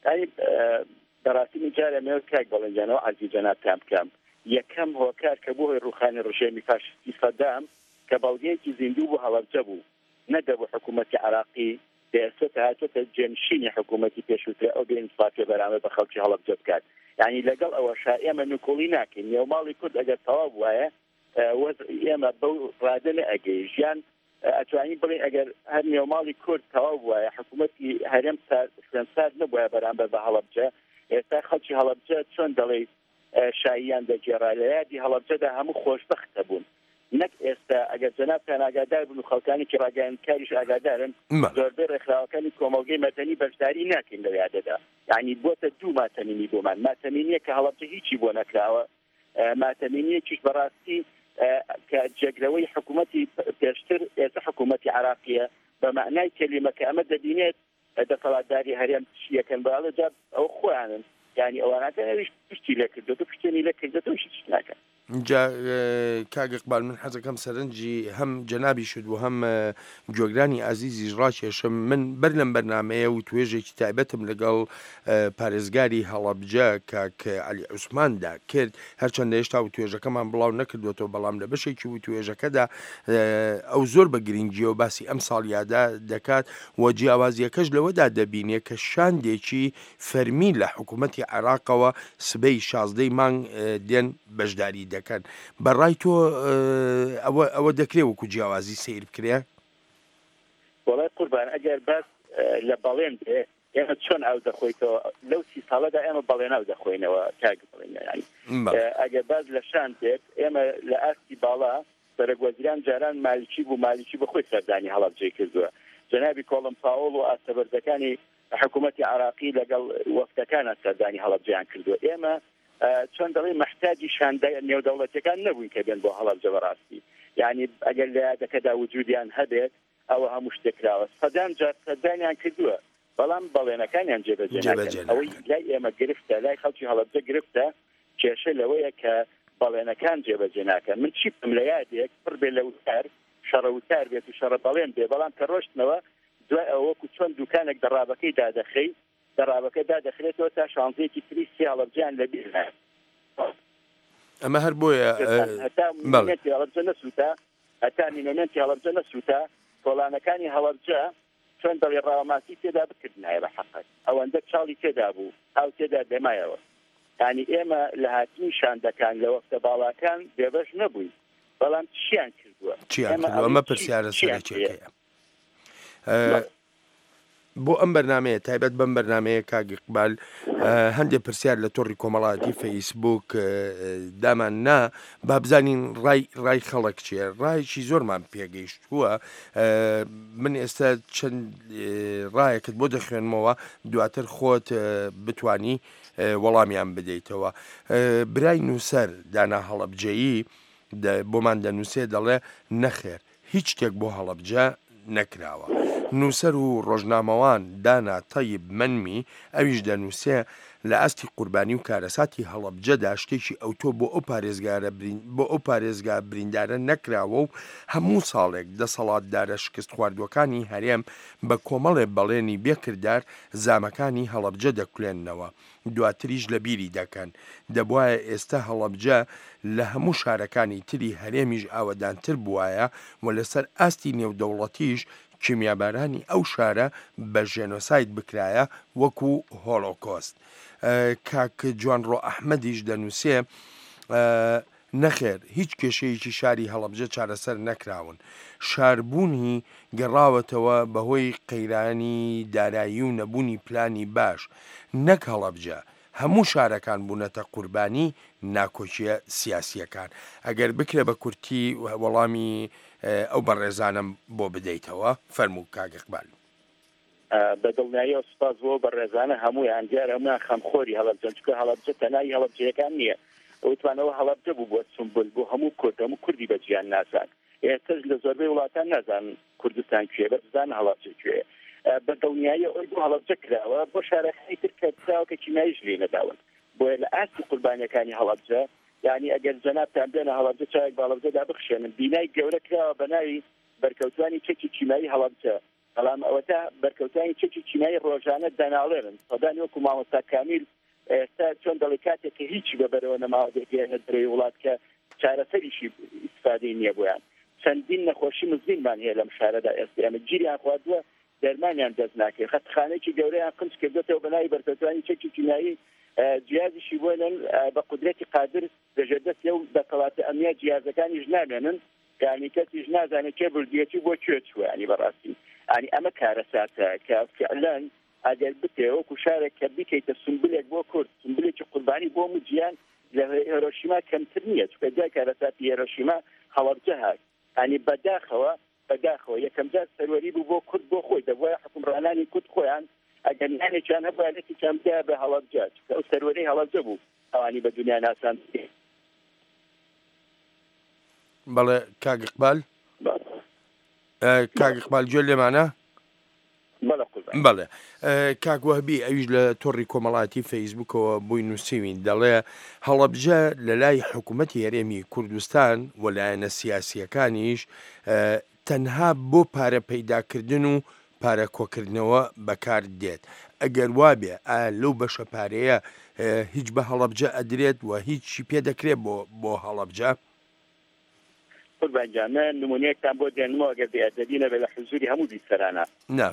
بەڕاستی من جارە مێ کاک بەڵێنجانەوە عەزیز جەناب تام بکەم. یەکەم هۆکار کە بۆ هۆی ڕوخانی ڕژێمی فاشستی سەدام کە بەڵگەیەکی زیندوو بوو هەڵەبجە بوو، نەدەبوو حکوومەتی عراقی دەیەسێت هاتوۆتە جێنشینی حکوومەتی پێشووترە ئەو بێئینسافیە بەرامبەر بە خەڵکی هەڵەبجە بکات. یعنی لەگەڵ ئەوەشا ئێمە نوکۆڵی ناکەین، نێوماڵی کورد ئەگەر تەواو وایە ئێمە بەو ڕادە ئەگەی ژیان ئەتوانی بڵێ ئەگەر هەر نێوماڵی کورد تەواو وایە حکوومەتی هەرێم خوێندساز نەبووە بەرامبەر بە هەڵەبجە، ئێستا خەڵکی هەڵەبجە چۆن دەڵێ شاییان دەگێڕا لە یادی هەڵەبجەدا هەموو خۆشبەختە بوون. نەک ئێستا ئەگەر جەنابتان ئاگادار بن و خەڵکانی کە ڕاگەیاندکاریش ئاگادارن زۆربەی ڕێکخراوەکانی کۆمەڵگەی مەدەنی بەشداری ناکەین لە یادەدا. یعنی بۆتە دوو ماتەمینی بۆمان، ماتەمینیە کە هەڵەبجە هیچی بۆ نەکراوە، ماتەمینیەکیش بەڕاستی کە جێگرەوەی حکوومەتی پێشتر ئێستا حکوومەتی عراقیە بە معنای کەلیمە کە ئەمە دەبینێت دەسەڵاتداری هەرێم یەکەم باڵە جا ئەو خۆیانن، یعنی ئەوانەکە ئەویش پشتی لێ کردو پشتێنی لێ کردەوە هیچ ناکەن. جا کاگەقبال من حەزەکەم سەرنجی هەم جەنابی شت و هەم گوێگرانی عەزیزیش ڕاکێشم. من بەر لەم بەرنامەیە و توێژێکی تایبەتم لەگەڵ پارێزگاری هەڵەبجە کاک عەلی عوسماندا کرد، هەرچەندە هێشتا و توێژەکەمان بڵاو نەکردوێتەوە، بەڵام لە بەشێکی و توێژەکەدا ئەو زۆر بە گرنگیە و باسی ئەم ساڵیادا دەکات و جیاوازیەکەش لەوەدا دەبینێ کە شاندێکی فەرمی لە حکوومەتی عراقەوە سبەی 16 مانگ دێن بەشداری دەکەن. بەڕای تۆ ئەوە دەکرێت وەکو جیاوازی سیر بکرێ؟ وڵای قوربان ئەگەر باس لە بەڵێن بێ ئێمە چۆن ئەو دەخۆیتەوە لەو 30 ساڵەدا ئێمە بەڵێن ئەو دەخۆینەوە کاک بڵێن. ئەگەر باز لە شان دێت ئێمە لە ئاستی باڵا سەرۆکوەزیران جاران مالیکی بوو، مالیکی بەخۆی سەردانی هەڵەبجەی کردووە. جەنابی کۆڵم پاوڵ و ئاستەبەرزەکانی حکوومەتی عراقی لەگەڵ وەفتەکانە سەردانی هەڵەبجەیان کردووە. ئێمە چۆن دەڵێ مەحتاجی شاندای نێودەوڵەتیەکان نەبووین کە بێن بۆ هەڵەبجە بەڕاستی. یعنی ئەگەر لە یادەکەدا وجودیان هەبێت ئەوە هەموو شتێک کراوە. سەدام جار سەردانیان کردووە، بەڵام بەڵێنەکانیان جێبەجێ ناکەن. ئەوەی لای ئێمە گرفتە، لای خەڵکی هەڵەبجە گرفتە، کێشە لەوەیە کە بەڵێنەکان جێبەجێ ناکەن. من چی بکەم لە یادێک پڕ بێ لە وتار شەڕە وتار بێت و شەڕە بەڵێن بێ، بەڵام کە ڕۆشتنەوە دوای ئەوەکو چۆن دوکانێک دەڕابەکەی دادەخەی دەڕابەکە دادەخرێتەوە تا شانزەیەکی تری سی هەڵەبجەیان لەبیر نایە. ئەمە هەر بۆیە هەتا مینۆمێنتی هەڵەبجە نەسووتە، هەتا مینۆمێنتی هەڵەبجە نەسووتە، کۆڵانەکانی هەڵەبجە چۆن دەڵێ ڕاوەماسی تێدا بکردنایە بە حەقەت ئەوەندە چاڵی تێدا بوو ئەو تێدا دەمایەوە. یعنی ئێمە لە هاتنی شاندەکان لە وەختە باڵاکان بێبەش نەبووین، بەڵام چیان کردووە؟ ئەمە پرسیارە سەرەکیەکەیە. بۆ ئەم بەرنمەیە تایبەت بەم بەرنمەیە کاگیقبال هەندێک پرسیار لە تۆڕی کۆمەڵاتی فەیسبوک دامان نا با بزانین ڕای خەڵک چیە ڕایکی زۆرمان پێگەیشتووە من ئێستا چەند ڕایەکت بۆ دەخوێنمەوە دواتر خۆت بتانی وەڵامیان بدەیتەوە برای نووسەر دانا هەڵەبجەیی بۆمان دەنووسێ دەڵێ نەخێر هیچ شتێک بۆ هەڵەبجە نەکراوە نووسەر و ڕۆژنامەوان دانا تەیب منمی ئەویش دەنووسێ لە ئەستی قوربانی و کارەساتی هەڵەبجەدا شتێکی ئەوتۆ بۆ ئەو پارێزگا بریندارە نەکراوە و هەموو ساڵێک دەسەڵاتدارە شکست خواردوەکانی هەرێم بە کۆمەڵێ بەڵێنی بێکردار زامەکانی هەڵەبجە دەکولێننەوە دواتریش لە بیری دەکەن دەبوایە ئێستا هەڵەبجە لە هەموو شارەکانی تری هەرێمیش ئاوەدانتر بووایە و لەسەر ئاستی نێودەوڵەتیش کیمیابارانی ئەو شارە بە ژێنۆسایت بکرایە وەکو هۆڵۆکۆست کاک جوانڕۆ ئەحمەدیش دەنووسێ نەخێر هیچ کێشەیەکی شاری هەڵەبجە چارەسەر نەکراون شاربوونی گەڕاوەتەوە بەهۆی قەیرانی دارایی و نەبوونی پلانی باش نەک هەڵەبجە هەموو شارەکان بوونەتە قوربانی ناکۆچیە سیاسیەکان ئەگەر بکرێ بە کورتی وەڵامی ئەو بەڕێزانم بۆ بدەیتەوە فەرموو کاگیقبال بە دڵنیایی و سپاس بۆ بەڕێزانە هەموویان دیار هەمویان خەمخۆری هەڵەبجە چونکە هەڵەبجە تەنایی هەڵەبجەکان نییە ئەوتوانەوە هەڵەبجە بوو بۆ سمبل بۆ هەموو کوردی بەجیان ناسان ئێستش لە زۆربەی وڵاتان نازان کوردستان کوێ بەزان هەڵەبجە کوێ بە دڵنیایی ئەوی بۆ هەڵەبجە کراوە بۆ شارەکانی تر کە کراوە کە کیماییش لێ نەداون بۆیە لە ئاستی قوربانیەکانی هەڵەبجە یعنی ئەگەر جەنابتان بێنە هەڵەبجە چاوێک باڵەبجەدا بخشێنن بینای گەورە کراوە بە ناوی بەرکەوتوانی چەکی کیمایی هەڵەبجە بەڵام ئەوەتا بەرکەوتانی چەکی کیمایی ڕۆژانە دەناڵێنن سەدانی وەکو مامۆستا کامیل ئێستا چۆن دەڵێ کاتێک کە هیچی بەبەرەوە نەماوە دەگەێنە دەرەوەی وڵات کە چارەسەریشی ئیستفادەی نییە بۆیان چەندین نەخۆشی مزمینمان هەیە لەم شارەدا ئێستا ئەمە گیریان خواردووە دەرمانیان دەست ناکرێت خەتخانەیەکی گەورەیان قنج کردێتەوە بەناوی بەرکەوتانی چەکی کیمایی جیازیشی بۆنن بە قودرەتی قادر دەژێدەست و دەکەڵاتە ئەمنیا جیازەکانیش نامێنن یعنی کەسیش نازانێت کێ بردیەتی بۆ کوێ چووە ینی بەڕاستی ینی ئەمە کارەساتە کە فعلەن ئەگەر بتێ وەکو شارێک کە بکەیتە سمبلێک بۆ کورد سمبلێکی قوربانی بۆ موجیان لە هیرۆشیما کەمتر نییە چونکە جای کارەساتی هیرۆشیما هەڵەبجە هات ینی بەداخەوە یەکەم جار سەروەری بوو بۆ کورد بۆ خۆی دەبوایە حکومڕانانی کورد خۆیان ئەگەر نانێکیان هەبووە لەکیان بدایە بە هەڵەبجە چونکە ئەو سەروەرەی هەڵەبجە بوو ئەوانی بە دنیا ناسان بەڵێ کاگیقبال کاگیقبال گوێ لێمانە بەڵێ کاگوهبی ئەویش لە تۆڕی کۆمەڵاتی فەیسبوکەوە بووی نووسیوین دەڵێ هەڵەبجە لە لای حکوومەتی هەرێمی کوردستان و لایەنە سیاسیەکانیش تەنها بۆ پارە پەیداکردن و پارە کۆکردنەوە بەکار دێت ئەگەر وابێ لەو بەشە پارەیە هیچ بە هەڵەبجە ئەدرێت و هیچی پێ دەکرێت بۆ هەڵەبجە قوربانجانە نمونەیەکتان بۆ دێنمەوە ئەگەر بێئەدەبی نەبێت لە حزوری هەموو بیسەرانە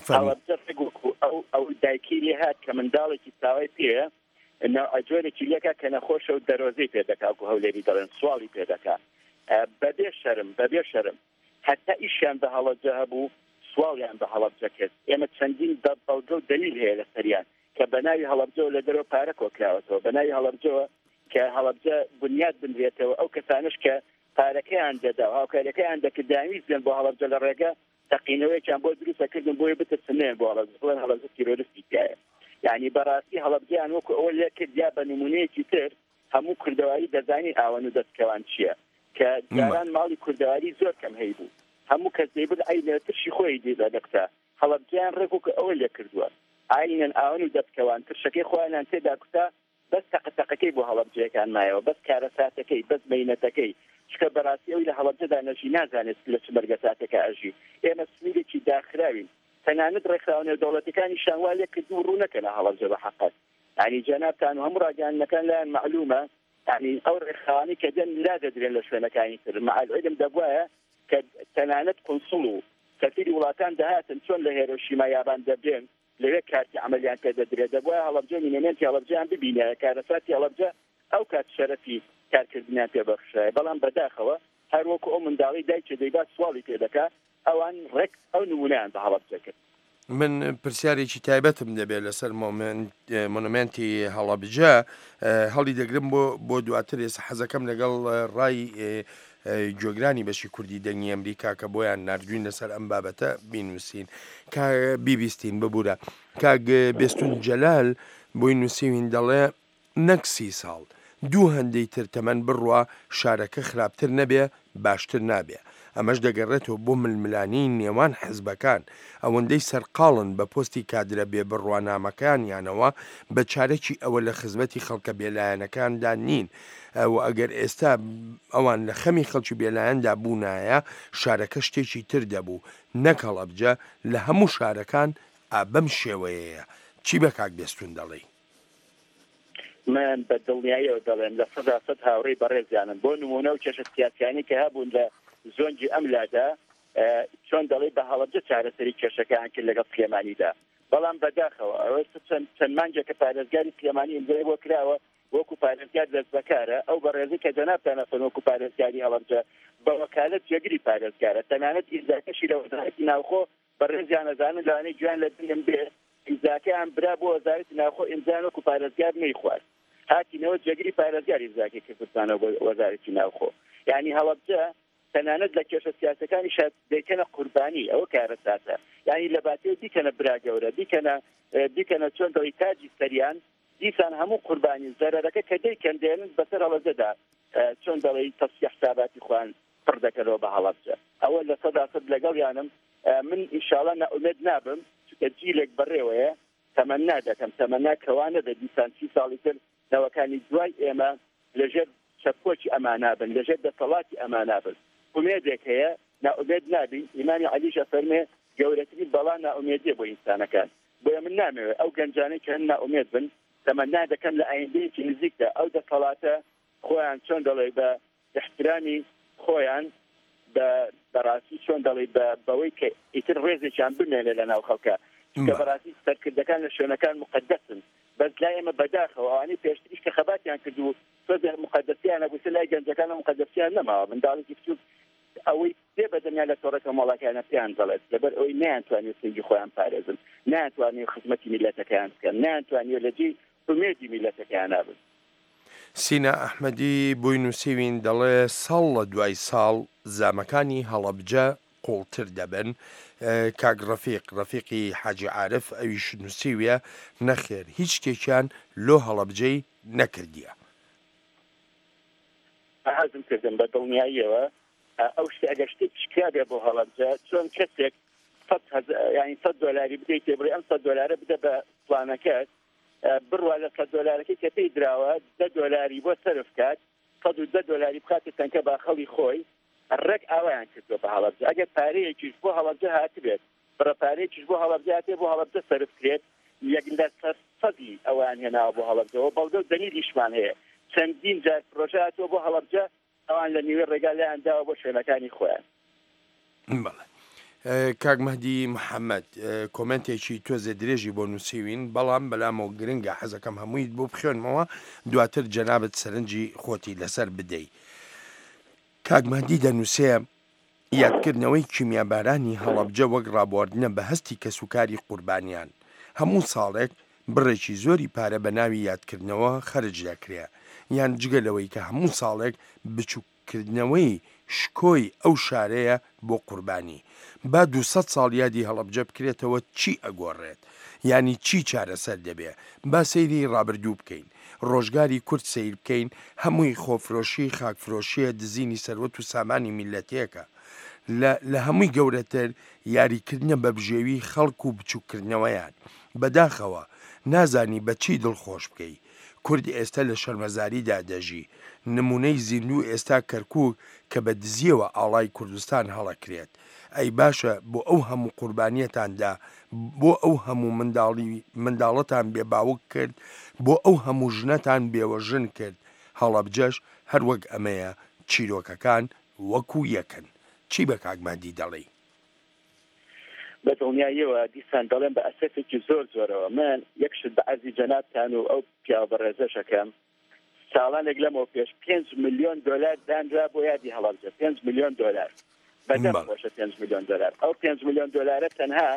ئەو دایکی لێ هات کە منداڵێکی چاوای پێە ئەجۆرێکی لێکە کە نەخۆشە و دەرۆزەی پێدەکا و هەولێری دەڵێن سواڵی پێدەکا بەبێ شەرم حتا ئیشیان بە هەڵەبجە هەبوو سواڵیان بە هەڵەبجە کرد ئێمە چەندین بەڵگە و دلیل هەیە لە سەریان کە بەناوی هەڵەبجەوە لە دەرەوە پارە کۆکراوەتەوە بەناوی هەڵەبجەوە کە هەڵەبجە بنیاد بنرێتەوە ئەو کەسانش کە پارەکەیان دەدا و هاوکاریەکەیان دەکرد داویستیان بۆ هەڵەبجە لە ڕێگە تەقینەوەیان بۆ دروستەکردن بۆی بترسنێن بۆ هەڵەبجە تیرۆریستی تایە یعنی بەڕاستی هەڵەبجەیان وەکو ئەوە لێ کرد یا بە نمونەیەکی تر هەموو کوردەواری دەزانی ئاوەن و دەستکەوان چییە کە جاران ماڵی کوردەواری زۆر کەم هەی بوو هەموو کەس دەیبن ئەی ترشی خۆی دی لە دەکتا هەڵەبجەیان ڕێک وکە ئەوە لێ کردووە ئاینەن ئاوەن و دەستکەوان ترشەکەی خۆیانیان تێدا کوتا بەس تەقەتەقەکەی بۆ هەڵەبجەکان مایەوە بەس کارەساتەکەی بەس مەینەتەکەی چکە بەڕاستی ئەوی لە هەڵەبجەدا نەژی نازانێت لە چ بەرگەساتەکە ئەژی ئێمە سمیرێکی داخراوین تەنانەت ڕێکخراونە دەوڵەتەکانی شانوا لێ کردو و ڕوو نەکەن هەڵەبجە بە حەقەت ینی جەنابتان و هەموو ڕاگەیانەکان لایەن معلومە ینی ئەو ڕێکخراوانی کە دەن لا دەدرێن لە شوێنەکانی تر مع العلم دەبوایە کە تەنانەت قونسڵ و سەفیری وڵاتان دەهاتن چۆن لە هیرۆشیما یابان دەبێن لەوێ کارتی عملیان پێ دەدرێت دەبوایە هەڵەبجە مینێنێتی هەڵەبجەیان ببینە کارەساتی هەڵەبجە ئەو کات شەرەفی کارکردنیان پێبەخشایە بەڵام بەداخەوە هەروەکو ئەو منداڵی دایکە دەیبات سواڵی پێ دەکات ئەوان ڕێک ئەو نمونەیان بە هەڵەبجە کرد من پرسیارێکی تایبەتم دەبێت لەسەر مۆنومنتی هەڵەبجە هەڵی دەگرم بۆ دواتر ێستا حەزەکەم لەگەڵ ڕای جۆگرانی بەشی کوردی دەنگی ئەمریکا کە بۆیان نردوین لەسەر ئەم بابەتە بینوسین بیبیستین ببوورە کاگ بێستون جەلال بۆی نووسیوین دەڵێ نەک 30 ساڵ دوو هەندەی تر تەمەەن بڕوە شارەکە خراپتر نەبێ باشتر نابێ ئەمەش دەگەڕێتەوە بۆ ململانی نێوان حزبەکان ئەوەندەی سەرقاڵن بە پۆستی کادرە بێ بڕوانامەکانیانەوە بە چارەکی ئەوە لە خزمەتی خەڵکە بێلایەنەکاندا نین و ئەگەر ئێستا ئەوان لە خەمی خەڵکی بێلایەندا بوونایە شارەکە شتێکی تر دەبوو نەک هەڵەبجە لە هەموو شارەکان بەم شێوەیەیە چی بە کاک بێستون دەڵێ من بە دڵنیاییەوە دەڵێن لە 100% هاوڕێی بەڕێزیانم بۆ نمونە و کێشە سیاسیانی کە هەبوون لە زۆنجی ئەملادا چۆن دەڵێ بە هەڵەبجە چارەسەری کێشەکان کرد لەگەڵ سلێمانیدا بەڵام بەداخەوە ئەوە چەند مانجە کە پارێزگاری سلێمانی ئیمزای بۆ کراوە وەکو پارێزگار دەست بەکارە ئەو بەڕێزی کە جەنابتانەفەن وەکو پارێزگاری هەڵەبجە بە وەکالەت جێگری پارێزگارە تەنانەت ئیزاکەشی لە وەزارەتی ناوخۆ بەڕێزیان ئەزانن لەوانەیە گویان لە دڵم بێ ئیزاکەیان برا بۆ وەزارەتی ناوخۆ ئیمزان وەکو پارێزگار نەیخوارد هاتینەوە جێگری پارێزگاری ئیزاکی کوردستانەوە بۆ وەزارەتی ناوخۆ یعنی هەڵەبجە تەنانەت لە کێشە سیاسەکانی شاید دەیکەنە قوربانی ئەوە کارە ساتە یعنی لە باتێ دیکەنە برا گەورە دیکەنە چۆن دڵی تاجی سەریان دیسان هەموو قوربانی زەرەرەکە کە دەیکەن دێنن بەسەر هەڵەبجەدا چۆن دەڵێ تەفسیح حساباتی خوان پڕ دەکەنەوە بە هەڵەبجە ئەوە لە 100% لەگەڵیانم من ئینشاڵڵا ناومێد نابم چونکە جیلێک بەڕێوەیە تەمەنا دەکەم تەمەنا کەوانە دە دیسان 30 ساڵی تر نەوەکانی دوای ئێمە لەژێر چەپۆکی ئەمانابن لەژێر دەسەڵاتی ئەمانابن ئومێدێک هەیە ناومێد نابین ئیمانی عەلیشە فەرمێ گەورەترین بەڵا ناومێدیە بۆ ئینسانەکان بۆیە من نامەوێت ئەو گەنجانەی کە هەن ناومێد بن تەمەنا دەکەن لە ئایندەیەکی نزیکدا ئەو دەسەڵاتە خۆیان چۆن دەڵێ بە احترامی خۆیان بەڕاستی چۆن دەڵێ بەوەی کە ئیتر ڕێزێکیان بمێنێ لە ناو خەڵکە کە بەڕاستی سەرکردەکان لە شوێنەکان مقدسن بەس لای ئێمە بەداخەوە ئەوانەی پێشتریش کە خەباتیان کردو سۆدە مقدسیانە بووسە لای گەنجەکانە مقدسیان نەماوە منداڵێکی بچووک ئەوەی دێ بەدەنیا لە تۆڕەکە مۆڵەکانە پێیان دەڵێت لەبەر ئەوەی نەیانتوانێت سنگی خۆیان پارێزن نەیانتوانێت خزمەتی میلەتەکەیان بکەن نەیانتوانێت لەجێ ئومێدی میلەتەکەیان نابن سینە ئەحمەدی بۆی نووسیوین دەڵێ ساڵ لە دوای ساڵ زامەکانی هەڵەبجە قوڵتر دەبن کاک ڕەفیقی حاجی عارف ئەویش نووسیویە نەخێر هیچ شتێکیان لۆ هەڵەبجەی نەکردیە حەزم کردم بە دڵنیاییەوە ئەو شتێ ئەگەر شتێک شکابێ بۆ هەڵەبجە چۆن کەسێک $100 بدەیت تێبڕێ ئەم $100 بدە بە پلانەکەت بڕوا لە $100 کە پێی دراوە $10 بۆ سەرف کات $110 بخاتە تەنکە باخەڵی خۆی ڕێک ئاوایان کردووە بە هەڵەبجە ئەگەر پارەیەکیش بۆ هەڵەبجە هاتبێت بڕە پارەیەکیش بۆ هەڵەبجە هاتێ بۆ هەڵەبجە سەرف کرێت یەک لە سەدی ئەوان هێناوە بۆ هەڵەبجەوە بەڵگە و دەلیلیشمان هەیە چەندین جار پرۆژە هاتووە بۆ هەڵەبجە ئەوان لە نیوێ ڕێگا لایانداوە بۆ شوێنەکانی خۆیان کاک مەهدی محەممەد کۆمنتێکی تۆزێ درێژی بۆ نووسیوین بەڵام بەلامەوە گرنگە حەزەکەم هەموویت بۆ بخوێنمەوە دواتر جەنابەت سەرنجی خۆتی لەسەر بدەی کاک مەهدی دەنووسێ یادکردنەوەی کیمیابارانی هەڵەبجە وەک ڕابواردنە بە هەستی کەسوکاری قوربانیان هەموو ساڵێک بڕێکی زۆری پارە بە ناوی یادکردنەوە خەرج دەکرێ یان جگەلەوەی کە هەموو ساڵێک بچووکردنەوەی شکۆی ئەو شارەیە بۆ قوربانی با 200 ساڵ یادی هەڵەبجە بکرێتەوە چی ئەگۆڕێت ینی چی چارەسەر دەبێ با سەیری ڕابردوو بکەین ڕۆژگاری کورد سیر بکەین هەمووی خۆفرۆشی خاکفرۆشیە دزینی سەروەت و سامانی میلەتێکە لە هەمووی گەورەتر یاریکردنە بە بژێوی خەڵک و بچووکردنەوەیان بەداخەوە نازانی بە چی دڵخۆش بکەی کورد ئێستا لە شەرمەزاریدا دەژی نمونەی زیندوو ئێستا کەرکووک کە بە دزیەوە ئاڵای کوردستان هەڵەکرێت ئەی باشە بۆ ئەو هەموو قوربانیەتاندا بۆ ئەو هەموو منداڵەتان بێباوک کرد بۆ ئەو هەموو ژنەتان بێوەژن کرد هەڵەبجەش هەروەک ئەمەیە چیرۆکەکان وەکو یەکن چی بە کاک مەهدی دەڵێ بە دڵنیاییەوە دیسان دەڵێن بە ئەسەفێکی زۆرەوە من یەکشت بە عەرزی جەنابتان و ئەو پیاوە بەڕێزەشەکەم ساڵانێک لەمەوە پێش $5 ملیۆن دانرا بۆ یادی هەڵەبجە $5 ملیۆن بەدەم باشە $5 ملیۆن ئەو $5 ملیۆن تەنها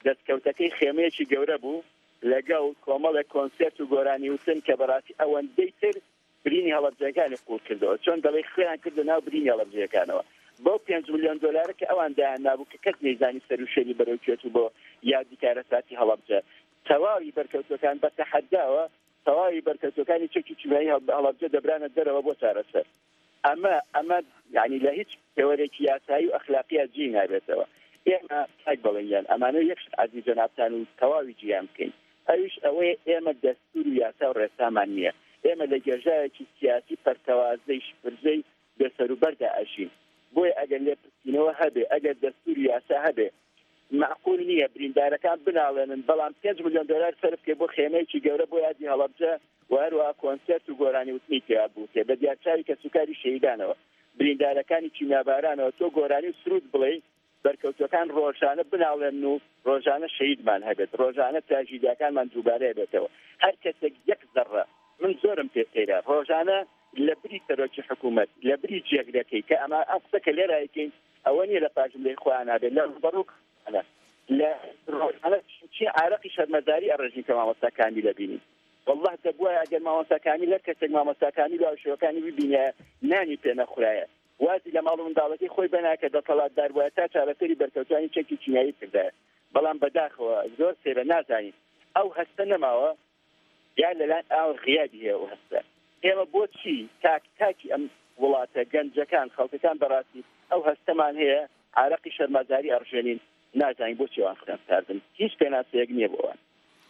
دەستکەوتەکەی خێمەیەکی گەورە بوو لەگەڵ کۆمەڵێک کۆنسێرت و گۆرانی وتن کە بەڕاستی ئەوەندەی تر برینی هەڵەبجەکانی قوڵ کردەوە چۆن دەڵێ خۆیان کردە ناو برینی هەڵەبجەکانەوە بۆ 5 ملیۆن دلار کە ئەوان دایان نابوو کە کەس نەیزانی سەر و شێری بەرەوچێت و بۆ یادیکارە ساتی هەڵەبجە تەواوی بەرکەوتەکان بە تەحەداوە تەواوی بەرکەوتەکانی چەکی چوبایی هەڵەبجە دەبرانە دەرەوە بۆ چارەسەر ئەمە یعنی لە هیچ پێوەرێکی یاسایی و ئەخلاقیە جێ نابێتەوە ئێمە تاک بڵێنیان ئەمانە یەک عزیز جەنابتان و تەواوی جیان بکەین ئەویش ئەوەیە ئێمە دەستور و یاسا و ڕێسامان نییە ئێمە لە گێژایەکی سیاسی پەرتەوازەی شپرزەی بێسەروبەردا ئەژین بۆیە ئەگەر لێ پرسیینەوە هەبێ ئەگەر دەستور یاسا هەبێ معقول نییە بریندارەکان بناڵێنن بەڵام 5 ملیۆن دلار سەرف بکە بۆ خێمەیەکی گەورە بۆ یادی هەڵەبجە و هەروەها کۆنسێرت و گۆرانی وتنی تیا بووکێ بە دیارچاوی کە سوکاری شەیدانەوە بریندارەکانی کیمیابارانەوە تۆ گۆرانی و سرود بڵێ بەرکەوتەکان ڕۆژانە بناڵێن و ڕۆژانە شەیدمان هەبێت ڕۆژانە تراژیدیاکانمان دووبارە هەبێتەوە هەر کەسێک یەک زەڕە من زۆرم پێتێرە ڕۆژانە لە بری سەرۆکی حکوومەت لە بری جێگرەکەی کە ئەمە ئەم قسەکە لێرایکەین ئەوە نیە لە پاژملەی خۆیان هەبێت لە ڕوبەڕوو لە ڕۆژانە چی عارەقی شەرمەزاری ئەڕێژین کە مامۆستاکانی لەبینین والله دەبووە ئەگەر مامۆستاکانی لە کەسێک مامۆستاکانی لە شوەکانی ببینە نانی پێ نەخورایە وازی لە ماڵ و منداڵەکەی خۆی بەناکە دەسەڵاتدار بووە تا چارەسەری بەرکەوتانی چەکی چینایی کردایە بەڵام بەداخەوە زۆر سێرە نازانین ئەو هەستە نەماوە یا لەلایەن ئاو غیابی هەیە ئەو هەستە ئێمە بۆچی تاکی ئەم وڵاتە گەنجەکان خەڵکەکان بەڕاستی ئەو هەستەمان هەیە عارەقی شەرمەزاری ئەڕژێنین نازانین بۆچی ئەوان خۆیان ساردن هیچ پێناسەیەک نییە بۆ ئەوان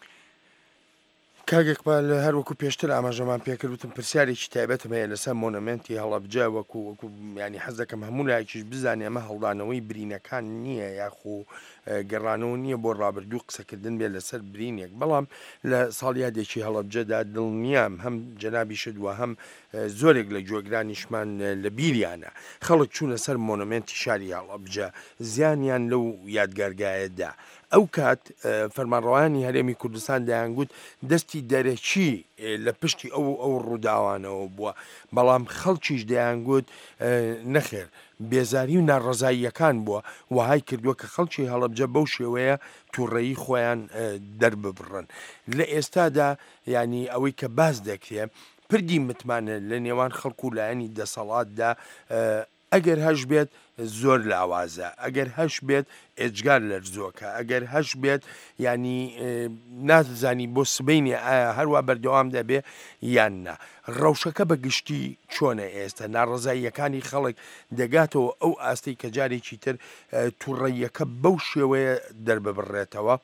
کاگێکپال هەروەکو پێشتر ئاماژەمان پێکردوتم پرسیارێکی تایبەتمەیە لەسەر مۆنەمنتی هەڵەبجە وەکو ینی حەز دەکەم هەموو لایەکیش بزانێ ئەمە هەڵدانەوەی برینەکان نییە یاخو گەڕانەوە نییە بۆ ڕابردوو قسەکردن بێت لەسەر برینێک بەڵام لە ساڵیادێکی هەڵەبجەدا دڵنیام هەم جەنابی شدووە هەم زۆرێک لە جۆگرانیشمان لە بیریانە خەڵک چوونە سەر مۆنەمنتی شاری هەڵەبجە زیانیان لەو یادگارگایەدا ئەو کات فەرمانڕەوایانی هەرێمی کوردستان دەیانگوت دەستی دەرەکی لە پشتی ئەو ڕووداوانەوە بووە بەڵام خەڵکیش دەیانگوت نەخێر بێزاری و ناڕەزاییەکان بووە وهای کردووە کە خەڵکی هەڵەبجە بەو شێوەیە تووڕێی خۆیان دەرببڕن لە ئێستادا ینی ئەوەی کە باز دەکرێ پردی متمانە لە نێوان خەڵکو لایەنی دەسەڵاتدا ئەگەر هەش بێت زۆر لاوازە ئەگەر هەش بێت ئێجگار لەرزۆکە ئەگەر هەش بێت ینی نازانی بۆ سبینی ئایا هەروە بەردەوام دەبێ یان نا ڕەوشەکە بە گشتی چۆنە ئێستا ناڕەزاییەکانی خەڵک دەگاتەوە ئەو ئاستی کە جارێکی تر تووڕێیەکە بەو شێوەیە دەرببڕێتەوە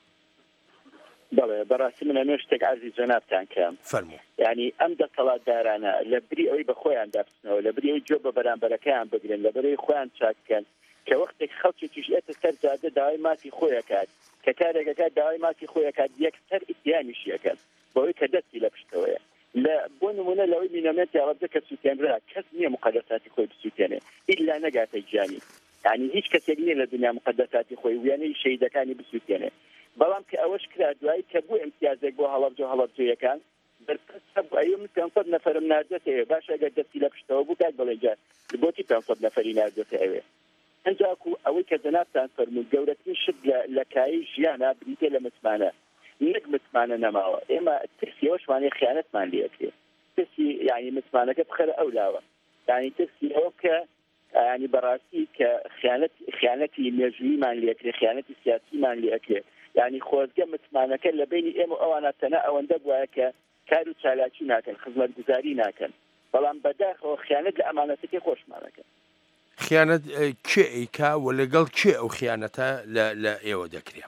بەڵێ بەڕاستی منە نوێ شتێک عەزیز جەنابتان کەم فەرموو یعنی ئەم دەسەڵاتدارانە لە بری ئەوەی بە خۆیان دابچنەوە لە بری ئەوەی جۆ بە بەرامبەرەکەیان بگرن لە بەرەی خۆیان چاککەن کە وەختێک خەڵکێکیش ئێتە سەر جادە داوای ماسی خۆیەکات کە کارێکەکە داوای ماسی خۆیەکات یەکسەر ئیتیانیشیەکەن بەوەی کە دەستی لە پشتەوەیە لە بۆ نمونە لەوەی مینەمێتی هەڵەبجە کە سووتێنرا کەس نییە مقەدەساتی خۆی بسووتێنێ ئیلا نەگاتە گیانی یعنی هیچ کەسێک نییە لە دنیا مقەدەساتی خۆی ویانەی شەیدەکانی بسووتێنێ بەڵام کە ئەوەش کرا دوایی کە بوو ئیمتیازێک بۆ هەڵەبجەیەکان بەرپرسە ئەوە 500 نەفەرم ناردێتەوە باش ئەگەر دەستی لە پشتەوە بوو کات بڵێجار بۆتی 500 نەفەری ناردێتە ئەوێ ئەنجاکو ئەوەی کە جەنابتان فەرموو گەورەترین شت لە کایی ژیانە بریتێ لە متمانە نەک متمانە نەماوە ئێمە ترسی ئەوشمانێ خیانەتمان لێکرێ ترسی یعنی متمانەکە بخەرە ئەولاوە یعنی ترسی ئەوە کە ینی بەڕاستی کە خیانەتی مێژوویمان لێکرێ خیانەتی سیاسیمان لێکرێ یعنی خۆزگە متمانەکە لە بینی ئێمە ئەوانە تەنە ئەوەندە بووە کە کار و چالاکی ناکەن خزمەتگوزاری ناکەن بەڵام بەداخەوە خیانەت لە ئەمانەتەکەی خۆشمانەکە خیانەت کێ ئەیکا و لەگەڵ کێ ئەو خیانەتە لە ئێوە دەکرێت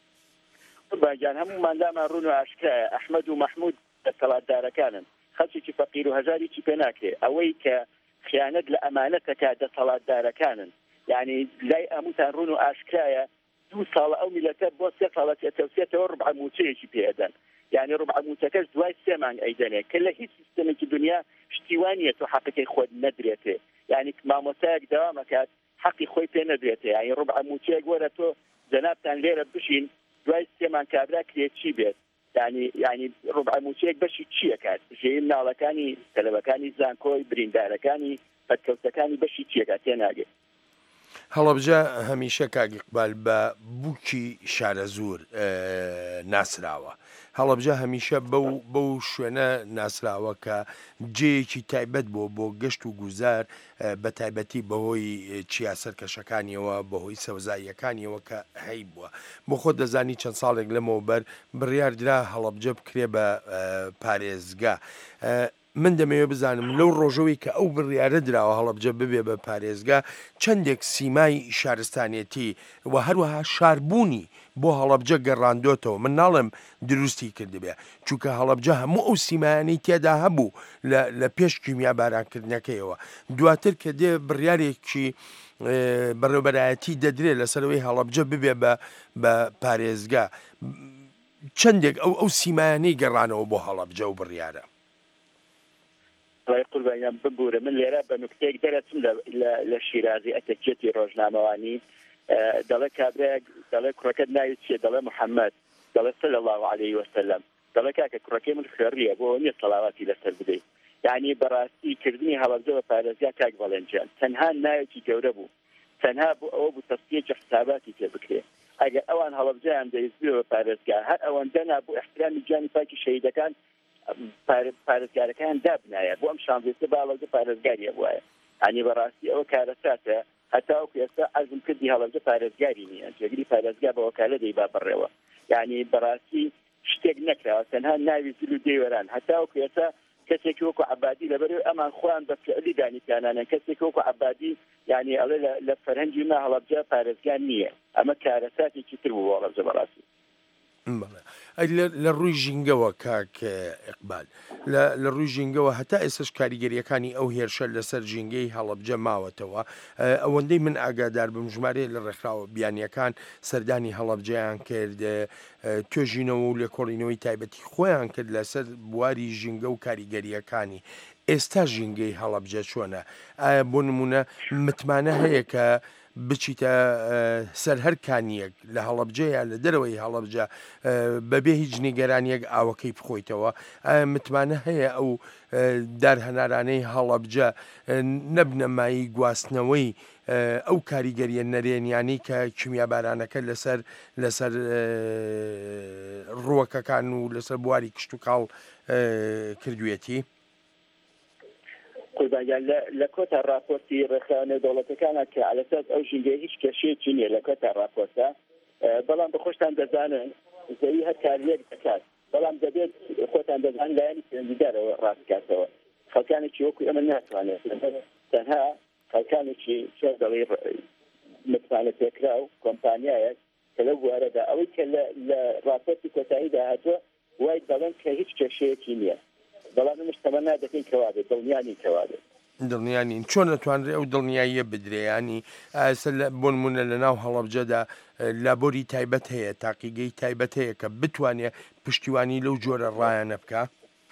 باجان هەموماندامان ڕوون و ئاشکرایە ئەحمەد و مەحموود دەسەڵاتدارەکانن خەڵکێکی فەقیر و هەژاریی پێ ناکرێ ئەوەی کە خیانەت لە ئەمانەتەکە دەسەڵاتدارەکانن یعنی لای ئەموتان ڕوون و ئاشکرایە 2 ساڵ ئەو میلەتە بۆ 3 ساڵە تەوسێتەوە ڕبع موچەیەکی پێدەن یعنی ڕبع موچەکەش دوای 3 مانگ ئەیدەنێ کە لە هیچ سیستەمێکی دنیا شتیوانیە تۆ حەقەکەی خۆت نەدرێتێ یعنی مامۆستایەک دەوامەکات حەقی خۆی پێ نەدرێتێ یعنی ڕبع موچەیەک وەرە تۆ جەنابتان لێرە بشین دوای 3 مانگ کابرا کرێت چی بێت یعنی ڕبع موچەیەک بەشی چیە کات ژێی مناڵەکانی تەلەبەکانی زانکۆی بریندارەکانی پەتکەوتەکانی بەشی چیەکات تێ ناگێت هەڵەبجە هەمیشە کاگیقبال بە بووکی شارە زۆر ناسراوە. هەڵەبجە هەمیشە بەو شوێنە ناسراوە کە جێیەکی تایبەت بۆ گەشت و گوزار بە تایبەتی بەهۆی چیا سەرکەشەکانیەوە بەهۆی سەوزاییەکانیەوە کە هەی بووە. بۆ خۆ دەزانی چەند ساڵێک لەمەوە بەر بڕیاردرا هەڵەبجە بکرێ بە پارێزگا. من دەمەوێت بزانم لەو ڕۆژەوەی کە ئەو بڕیارە دراوە هەڵەبجە ببێ بە پارێزگا چەندێک سیمای شارستانیەتی و هەروەها شاربوونی بۆ هەڵەبجە گەڕاندۆتەوە. من ناڵێم دروستی کردبێ چونکە هەڵەبجە هەموو ئەو سیمایانی تێدا هەبوو لە پێش کیمیا بارانکردنەکەیەوە. دواتر کە دێ بڕیارێکی بەڕێوەبەرایەتی دەدرێت لەسەرەوەی هەڵەبجە ببێ بە پارێزگا چەندێک ئەو سیمایانەی گەڕانەوە بۆ هەڵەبجە و بڕیارە. قوربانیان ببوورە من لێرە بە نوکتەیەک دەرەچم لە شیرازی ئەتەکێتی ڕۆژنامەوانی دەڵێ کابراەک دەڵێ کوڕەکەت ناوی چیە دەڵێ محەممەد دەڵێ صلی الله عليه وسلم دەڵێ کاکە کوڕەکەی من خوێڕیە بۆ نییە سەڵاواتی لەسەر بدەیت. یعنی بەڕاستی کردنی هەڵەبجە بە پارێزگا کاک بەڵێنجیان تەنها ناوێکی گەورە بوو تەنها بوو ئەوە بوو تەسکیەکی حساباتی تێ بکرێ. ئەگەر ئەوان هەڵەبجەیان دەیزبێ بە پارێزگا هەر ئەوەندە نابوو احترامی گیانی پاکی شەهیدەکان پارێزگارەکان دابنایە بۆ ئەم شانزێتە باڵەوجە پارێزگاریە بواە. ینی بەڕاستی ئەوە کارەساتە هەتاوەکو ئێستا ئەزم کردی هەڵەبجە پارێزگاری نییە جێگیری پارێزگا بە وەکالە دەیبا بڕێوە. یعنی بەڕاستی شتێک نەکراوە تەنها ناوی زل و دێوەران هەتاوەکو ئێستا کەسێکی وەکو عەبادی لەبەرەوەی ئەمان خۆیان بە فعلی دانیپیانانن کەسێکی وەکو عەبادی یعنی ئەڵێ لە فەرهەنگی ما هەڵەبجە پارێزگار نییە. ئەمە کارەساتێکی تر بوو هەڵەبجە بەڕاستی. لە ڕووی ژینگەوە کاک ئیقبال لە ڕووی ژینگەوە هەتا ئێستش کاریگەریەکانی ئەو هێرشە لەسەر ژینگەی هەڵەبجە ماوەتەوە. ئەوەندەی من ئاگادار بم ژمارە لە ڕێکخراوە بیانیەکان سەردانی هەڵەبجەیان کرد توێژینەوە و لێکۆڵینەوەی تایبەتی خۆیان کرد لەسەر بواری ژینگە و کاریگەریەکانی. ئێستا ژینگەی هەڵەبجە چۆنە؟ ئایا بۆ نمونە متمانە هەیە کە بچیتە سەر هەر کانیەک لە هەڵەبجەیە لە دەرەوەی هەڵەبجە بەبێ هیچ نیگەرانیەک ئاوەکەی بخۆیتەوە؟ ئایا متمانە هەیە ئەو دارهەنارانەی هەڵەبجە نەبنە مای گواستنەوەی ئەو کاریگەریە نەرێنیانی کە کیمیابارانەکە لەسەر ڕووەکەکان و لەسەر بواری کشت و کاڵ کردوێتی؟ قوربانیان لە کۆتا راپۆرتی ڕێکخراوەی دەوڵەتەکانە کە لەسەر ئەو ژینگەی هیچ کێشەیەکی نییە لە کۆتا راپۆرتە. بەڵام بەخۆشتان دەزانن زەوی هەر کاریەک دەکات بەڵام دەبێت خۆتان دەزانن لایەنی پەیوەندیدارەوە ڕاستکاتەوە. خەڵکانێکی وەکو ئەمە ناتوانێت تەنها خەڵکانێکی چۆن دەڵێ متمانە پێکرا و کۆمپانیایەک کە لەو بوارەدا ئەوەی کە لە راپۆرتی کۆتاییدا هاتووە وای دەڵێن کە هیچ کێشەیەکی نییە. بەڵام منش تەمەنا دەکەین کەوابێت دڵنیانی کەوابێت دڵنیانی چۆن نەتوانرێ ئەو دڵنیاییە بدرێیانی ئاسە بۆ نمونە لە ناو هەڵەبجەدا لابۆری تایبەت هەیە تاقیگەی تایبەت هەیە کە بتوانێت پشتیوانی لەو جۆرە ڕایانە بکە؟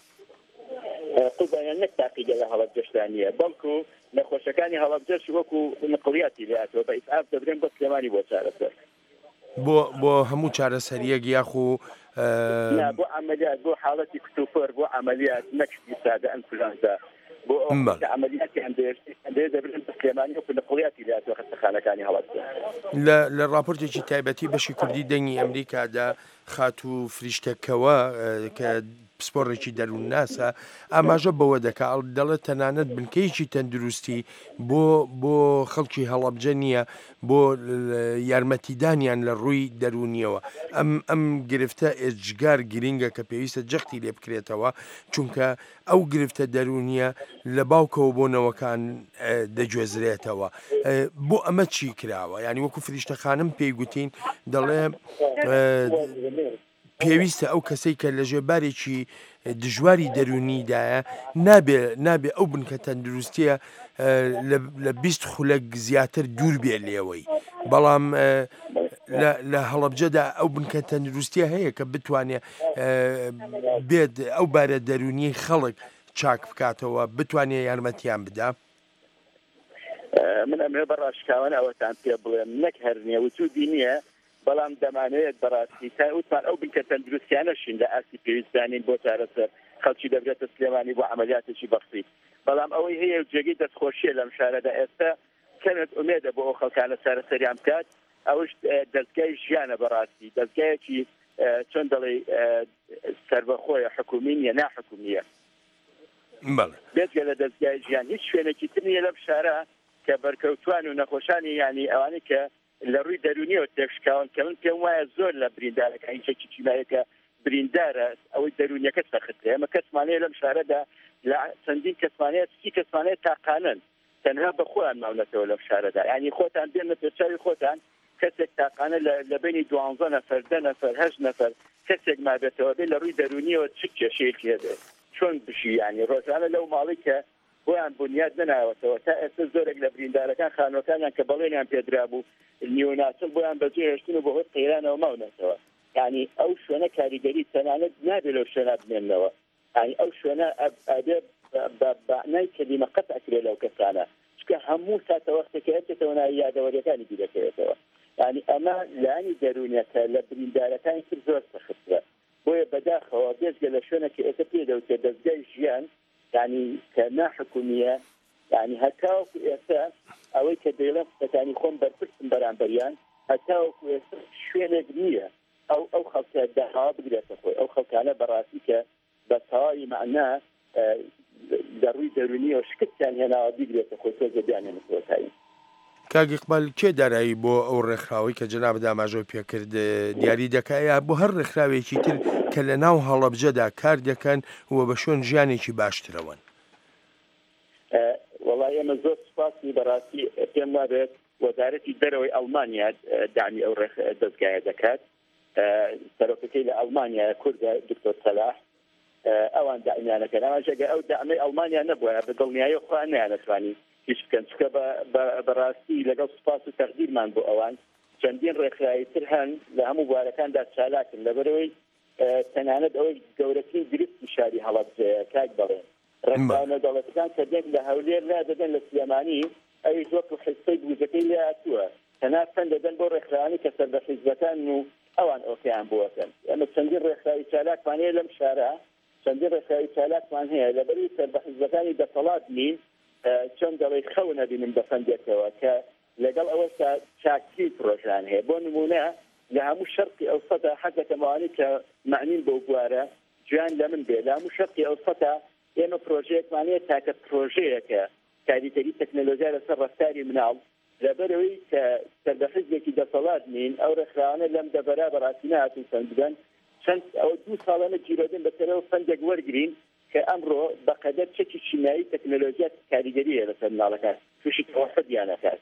قوربانیان نەک تاقیگە لە هەڵەبجەشتانیە بەڵکو نەخۆشەکانی هەڵەبجەش وەکو نقڵیاتی لاتەوە بە ئیسعاف دەبرێن بە سلێمانی بۆ چارەسەر بۆ هەموو چارەسەریەک یاخو بۆ عملیات بۆ حاڵەتی کتوپەر بۆ عملیات نەکشتی سادە ئەنفلانزا بۆ عملیاتی هەندێک دەبرێن بە سلێمانی وەکو نقڵیاتی لاتەوە خەستەخانەکانی هەڵەبجە. لە راپۆرتێکی تایبەتی بەشی کوردی دەنگی ئەمریکادا خات و فریشتەکەوە کە پسپۆڕێکی دەروون ناسە ئاماژە بەوە دەکات دەڵێت تەنانەت بنکەیەکی تەندروستی بۆ خەڵکی هەڵەبجە نییە بۆ یارمەتیدانیان لە ڕووی دەرونیەوە. ئەم گرفتە ئێجگار گرینگە کە پێویستە جەختی لێ بکرێتەوە چونکە ئەو گرفتە دەرونیە لە باوکەوە بۆنەوەکان دەگوێزرێتەوە. بۆ ئەمە چی کراوە؟ یعنی وەکو فریشتەخانم پێی گوتین دەڵێ پێویستە ئەو کەسەی کە لە ژێبارێکی دژواری دەرونیدایە نابێ ئەو بنکە تەندروستیە لە 20 خولەک زیاتر دوور بێ لێەوەی. بەڵام لە هەڵەبجەدا ئەو بنکە تەندروستیە هەیە کە بتوانێت بێت ئەو بارە دەرونی خەڵک چاک بکاتەوە بتوانێت یارمەتیان بدا. من ئەمێ بەڕاشکاوان ئەوەتان پێ بڵێم نەک هەرنیە وچودی نییە بەڵام دەمانەیەت بەڕاستی تا وتمان ئەو بنکە تەندروستیانەشین لە ئاستی پێویستدانین بۆ چارەسەر خەڵکی دەبرێتە سلێمانی بۆ عملیاتێکی بەختی. بەڵام ئەوەی هەیە جێگەی دەستخۆشیە لەم شارەدا ئێستا کەمێک ئومێدە بۆ ئەو خەڵکانە سەرسەریان بکات ئەوش دەستگای ژیانە بەڕاستی دەستگایەکی چۆن دەڵێ سەربەخۆیە حکومیە ناحکومیە بێتگە لە دەستگای ژیان هیچ شوێنێکی تر نیە لەم شارە کە بەرکەوتوان و نەخۆشانی ینی ئەوانەی کە لە ڕووی دەرونیەوە تێکشکاون کە من پێم وایە زۆر لە بریندارەکە هیچێکی چیمایەکە بریندارە ئەوەی دەرونیەکە سەختێ ئەمە کەسمانەیە لەم شارەدا لە چەندین کەسمانەیە سی کەسمانەیە تاقانن تەنها بە خۆیان ماونەتەوە لەم شارەدا ینی خۆتان بێنە پێچاوی خۆتان کەسێک تاقانە لە بینی 12 نەفەر 10 نەفەر 8 نەفەر کەسێک مابێتەوە بێ لە ڕووی دەرونیەوە چ کێشەیەکی هەبێ چۆن بشی ینی ڕۆژانە لەو ماڵی کە بۆیان بنیاد نەناوەتەوە تا ئێستا زۆرێک لە بریندارەکان خانوەکانیان کە بەڵێنیان پێدرا بوو نیۆناسل بۆیان بەجێ هێشتن و بەهۆی قەیرانەوە ماونەتەوە ینی ئەو شوێنە کاریگەری تەنانەت نابێت لەو شوێنە بمێننەوە ینی ئەو شوێنە ئەبێ بە بەعنای کەلیمە قەت ئەکرێت لەو کەسانە چکە هەموو ساتەوەختێکە هەچێتەوە ناوی یادەوەریەکانی بیرەکەوێتەوە ینی ئەمە لانی دەرونیەکە لە بریندارەکانی تر زۆر سەخترە بۆیە بەداخەوە بێزگە لە شوێنێکی ئێستا پێدەوتێ دەستگای ژیان ینی کە ناحکومیە ینی هەتاوەکو ئێستا ئەوەی کە دەیڵە ستەکانی خۆم بەرپرسم بەرامبەریان هەتاوەکو ئێستا شوێنێک نییە ئەو خەڵکە داهاوا بگرێتە خۆی ئەو خەڵکانە بەڕاستی کە بە تەواوی مەعنا دەڕووی دەرونیەوە شکستیان هێناوە بیگرێتە خۆی تۆزە بیانێنێتەوەتایی کاک ئیقبال کێ دارایی بۆ ئەو ڕێکخراوی کە جەناب داماژۆ پێکرد دیاری دەکایە بۆ هەر ڕێکخراوێکی تر کە لە ناو هەڵەبجەدا کار دەکەن و بە شوێن ژیانێکی باشترەوەن وەڵای ئێمە زۆر سوپاسی بەڕاستی پێم وابێت وەزارەتی دەرەوەی ئەڵمانیا دامی ئەو دەستگایە دەکات سەرۆکەکەی لە ئەڵمانیا کوردە دکتۆر سەلاح ئەوان دامیانەکەن ئەوانژەگە ئەو دامەی ئەڵمانیا نەبووە بە دڵنیایی خۆیان نەیانەتوانی هیچ بکەن چکە بەڕاستی لەگەڵ سوپاس و تەقدیرمان بۆ ئەوان چەندین ڕێکخراوی تر هەن لە هەموو بوارەکاندا چالاکن لەبەرەوەی تەنانەت ئەوەی گەورەترین گرفتی شاری هەڵەبجەیە کاک بەڵێن ڕێکخراوە دەوڵەتەکان کە دێن لە هەولێر لا دەدەن لە سلێمانی ئەوی زۆر حسەی بوجەکەی لێ هاتووە تەنها فەن دەدەن بۆ ڕێکخراوانی کە سەر بە حیزبەکان و ئەوان ئۆکیان بووەکەن ئەمە چەندین ڕێکخراوی چالاکمان هەیە لەم شارە چەندین ڕێکخراوی چالاکمان هەیە لەبەری سەر بە حیزبەکانی دەسەڵات نین چۆن دەڵێ خەو نەبینم بە فەندێکەوە کە لەگەڵ ئەوەشتا چاکتی پرۆژان هەیە بۆ نمونە لە هەموو شەرقی ئەوسەدا حەزەکەمەوانی کە معنین بۆ بوارە گویان لە من بێ لە هەموو شەرقی ئەوسەدا ئێمە پرۆژەیەکمانەیە تاکە پرۆژەیەکە کاریگەری تەکنۆلۆژیا لەسەر ڕەفتاری مناڵ لەبەرەوەی کە سەردەحیزبێکی دەسەڵات نین ئەو ڕێکخراوانە لەم دەبەرا بەڕاستی نهاتون فەند بدەن چەند ئەوە 2 ساڵانە گیرۆدن بەسەرەوە فەندێک وەرگرین کە ئەمڕۆ بەقەدەر چەکی چینایی تەکنۆلۆژیا کاریگەریە لەسەر مناڵەکان تووشی تەوەحەدیانەکات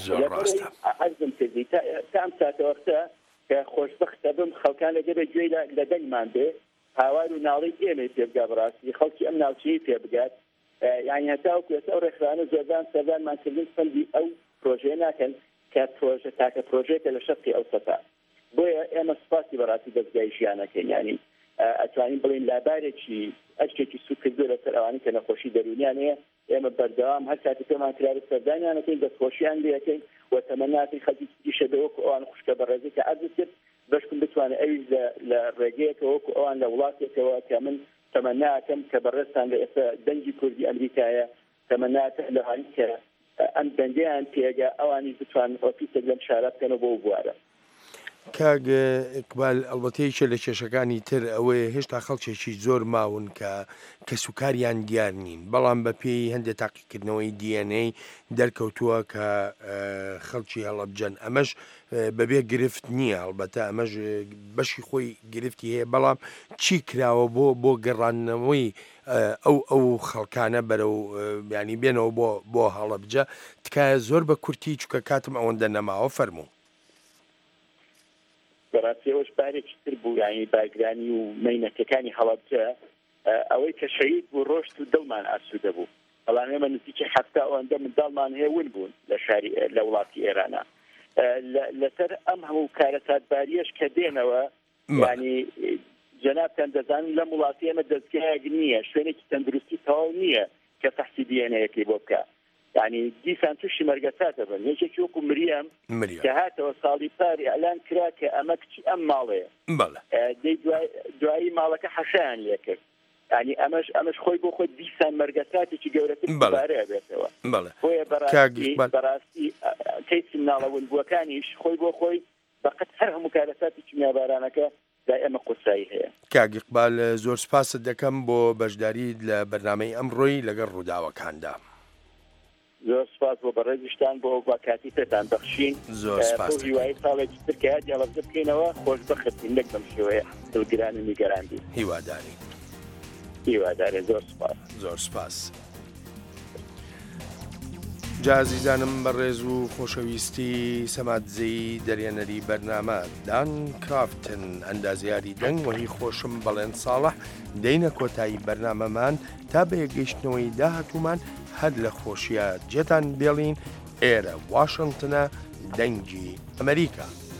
عەزم کردی تا ئەم ساتەوەختە کە خۆشبەختە بم خەڵکان لەگەرە گوێی لە دەنگمان بێ هاوار و ناڵی ئێمە پێ بگا بەڕاستی خەڵکی ئەم ناوچەیە پێ بگات یعنی هەتاوەکو ئێستا ئەو ڕێکخراوانە زۆردان سەردانمانکردن فەندی ئەو پرۆژەیە ناکەن کە پرۆژە تاکە پرۆژەیەکە لە شەرقی ئەوسەتا بۆیە ئێمە سوپاسی بەڕاستی دەستگای ژیانەکەین ینی ئەتوانین بڵین لابارێکی ئەشتێکی سوود کردو لەسەر ئەوانی کە نەخۆشی دەرونیان هەیە ئێمە بەردەوام هەر کاتی پێمان کرا سەردانیانەکەین دەستخۆشییان لێەکەین و تەمەناتی خەڵکی دیشە بەوەکو ئەوان خوشکە بەڕێزی کە عەرز کرد بەشکم بتوانێت ئەویش لە ڕێگەیەکەوە وەکو ئەوان لە وڵاتێکەوە کە من تەمەناکەم کە بەڕێستان لە ئێستا دەنگی کوردی ئەمریکایە تەمەناکە لەوانی کە ئەم دەنگیان پێگە ئەوانی بتوان ئۆفیسێک لەم شارە بکەنەوە بۆ بوارە کاگ ئیقبال ئەڵبەتەیەکە لە کێشەکانی تر ئەوەیە هێشتا خەڵکێکی زۆر ماون کە سوکاریان دیار نین بەڵام بە پێی هەندێک تاقیکردنەوەی DNA دەرکەوتووە کە خەڵکی هەڵەبجەن ئەمەش بەبێ گرفت نییە ئەڵبەتە ئەمەش بەشی خۆی گرفتی هەیە بەڵام چی کراوە بۆ گەڕانەوەی ئەو خەڵکانە بەرەو ینی بێنەوە بۆ هەڵەبجە تکایە زۆر بە کورتی چووکە کاتم ئەوەندە نەماوە فەرموو بەڕاستیەوەش بارێکی تر بوو ینی باگرانی و مەینەتەکانی هەڵەبجە ئەوەی کە شەهید بوو ڕۆشت و دڵمان ئاسوودە بوو بەڵام ئێمە نزیکی هەفتا ئەوەندە منداڵمان هەیە ون بوون لە وڵاتی ئێرانە لەسەر ئەم هەموو کارە ساتباریەش کە دێنەوە ینی جەنابتان دەزانن لەم وڵاتی ئێمە دەستگایەک نییە شوێنێکی تەندروستی تەواو نییە کە تەحسی دیێنەیەکی بۆ بکە ینی دیسان تووشی مەرگەساتە بن یەکێکی وەکو مریەم کە هاتەوە ساڵی پاری ئەلان کرا کە ئەمە کچی ئەم ماڵەیە دوایی ماڵەکە حەشایان لێ کرد ینی ئەمەش خۆی بۆ خۆی دیسان مەرگەساتێکی گەورەتربارەیە بێتەوە خۆیە بەڕاستی کەیسی ناڵەون بووەکانیش خۆی بۆ خۆی بەقەت هەر هەموو کارەساتی کیمیابارانەکە ئەمە قوسایی هەیە. کاک ئیقبال زۆر سپاست دەکەم بۆ بەشداریت لە بەرنامەی ئەمڕۆی لەگەڵ ڕووداوەکاندا. زۆر سپاس بۆ بەڕێزیشتان بۆ باکاتی پێتان بەخشین. زۆر سپاس. هیوای ساڵێکی ترکە دیاڵەبزە بکەینەوە خۆشبەختین لەک بەم شێوەیە دڵگران و نیگەراندی. هیوادارێ زۆر سپاس. زۆر سپاس. جازیزانم بەڕێز و خۆشەویستی سەماتزەی دەرێنەری بەرنامە دان کرافتن ئەندازیاری دەنگ وەهی خۆشم بەڵێن ساڵح دەینە کۆتایی بەرنامەمان تا بە یەگەیشتنەوەی داهاتوومان هەر لە خۆشیە جێتان بێڵین ئێرە واشنگتنە دەنگی ئەمریکا.